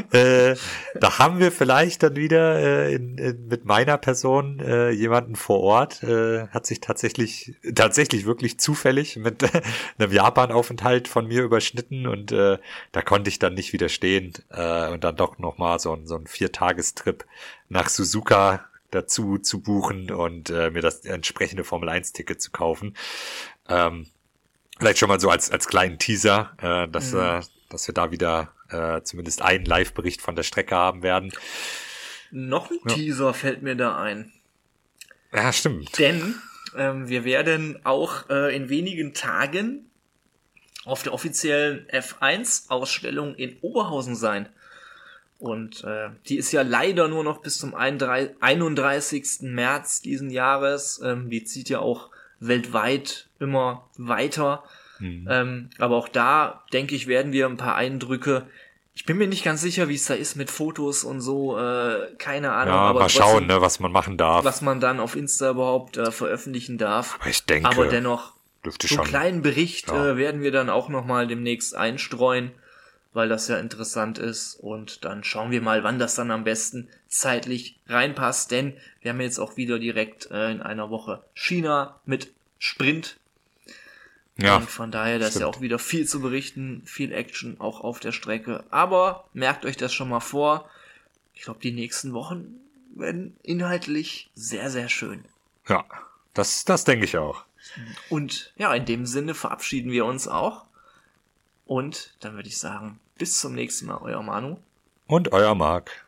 Da haben wir vielleicht dann wieder mit meiner Person jemanden vor Ort. Hat sich tatsächlich wirklich zufällig mit einem Japan-Aufenthalt von mir überschnitten. Und da konnte ich dann nicht widerstehen. Und dann doch nochmal so ein 4-Tagestrip nach Suzuka dazu zu buchen und mir das entsprechende Formel-1-Ticket zu kaufen. Vielleicht schon mal so als kleinen Teaser, dass wir da wieder zumindest einen Live-Bericht von der Strecke haben werden. Noch ein Teaser fällt mir da ein. Ja, stimmt. Denn wir werden auch in wenigen Tagen auf der offiziellen F1-Ausstellung in Oberhausen sein. Und die ist ja leider nur noch bis zum 31. März diesen Jahres. Die zieht ja auch weltweit immer weiter. Aber auch da, denke ich, werden wir ein paar Eindrücke. Ich bin mir nicht ganz sicher, wie es da ist mit Fotos und so. Keine Ahnung. Ja, aber mal schauen, ne, was man machen darf. Was man dann auf Insta überhaupt veröffentlichen darf. Aber ich denke, aber dennoch, dürfte so einen schon. kleinen Bericht werden wir dann auch nochmal demnächst einstreuen, weil das ja interessant ist. Und dann schauen wir mal, wann das dann am besten zeitlich reinpasst. Denn wir haben jetzt auch wieder direkt in einer Woche China mit Sprint. Ja, und von daher, da ist ja auch wieder viel zu berichten, viel Action auch auf der Strecke. Aber merkt euch das schon mal vor. Ich glaube, die nächsten Wochen werden inhaltlich sehr, sehr schön. Ja, das denke ich auch. Und ja, in dem Sinne verabschieden wir uns auch. Und dann würde ich sagen, bis zum nächsten Mal, euer Manu. Und euer Marc.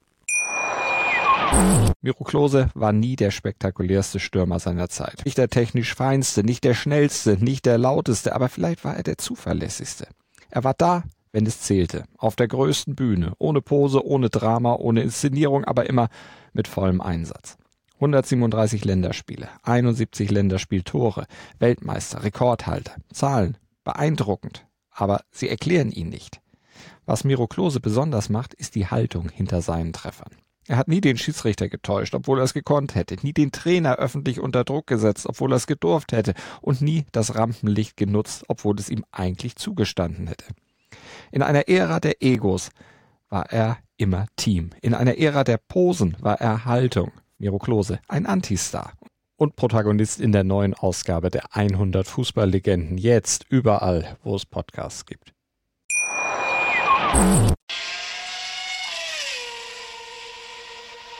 Miro Klose war nie der spektakulärste Stürmer seiner Zeit. Nicht der technisch feinste, nicht der schnellste, nicht der lauteste, aber vielleicht war er der zuverlässigste. Er war da, wenn es zählte, auf der größten Bühne, ohne Pose, ohne Drama, ohne Inszenierung, aber immer mit vollem Einsatz. 137 Länderspiele, 71 Länderspieltore, Weltmeister, Rekordhalter, Zahlen, beeindruckend, aber sie erklären ihn nicht. Was Miro Klose besonders macht, ist die Haltung hinter seinen Treffern. Er hat nie den Schiedsrichter getäuscht, obwohl er es gekonnt hätte, nie den Trainer öffentlich unter Druck gesetzt, obwohl er es gedurft hätte und nie das Rampenlicht genutzt, obwohl es ihm eigentlich zugestanden hätte. In einer Ära der Egos war er immer Team. In einer Ära der Posen war er Haltung. Miro Klose, ein Antistar. und Protagonist in der neuen Ausgabe der 100 Fußballlegenden. Jetzt überall, wo es Podcasts gibt.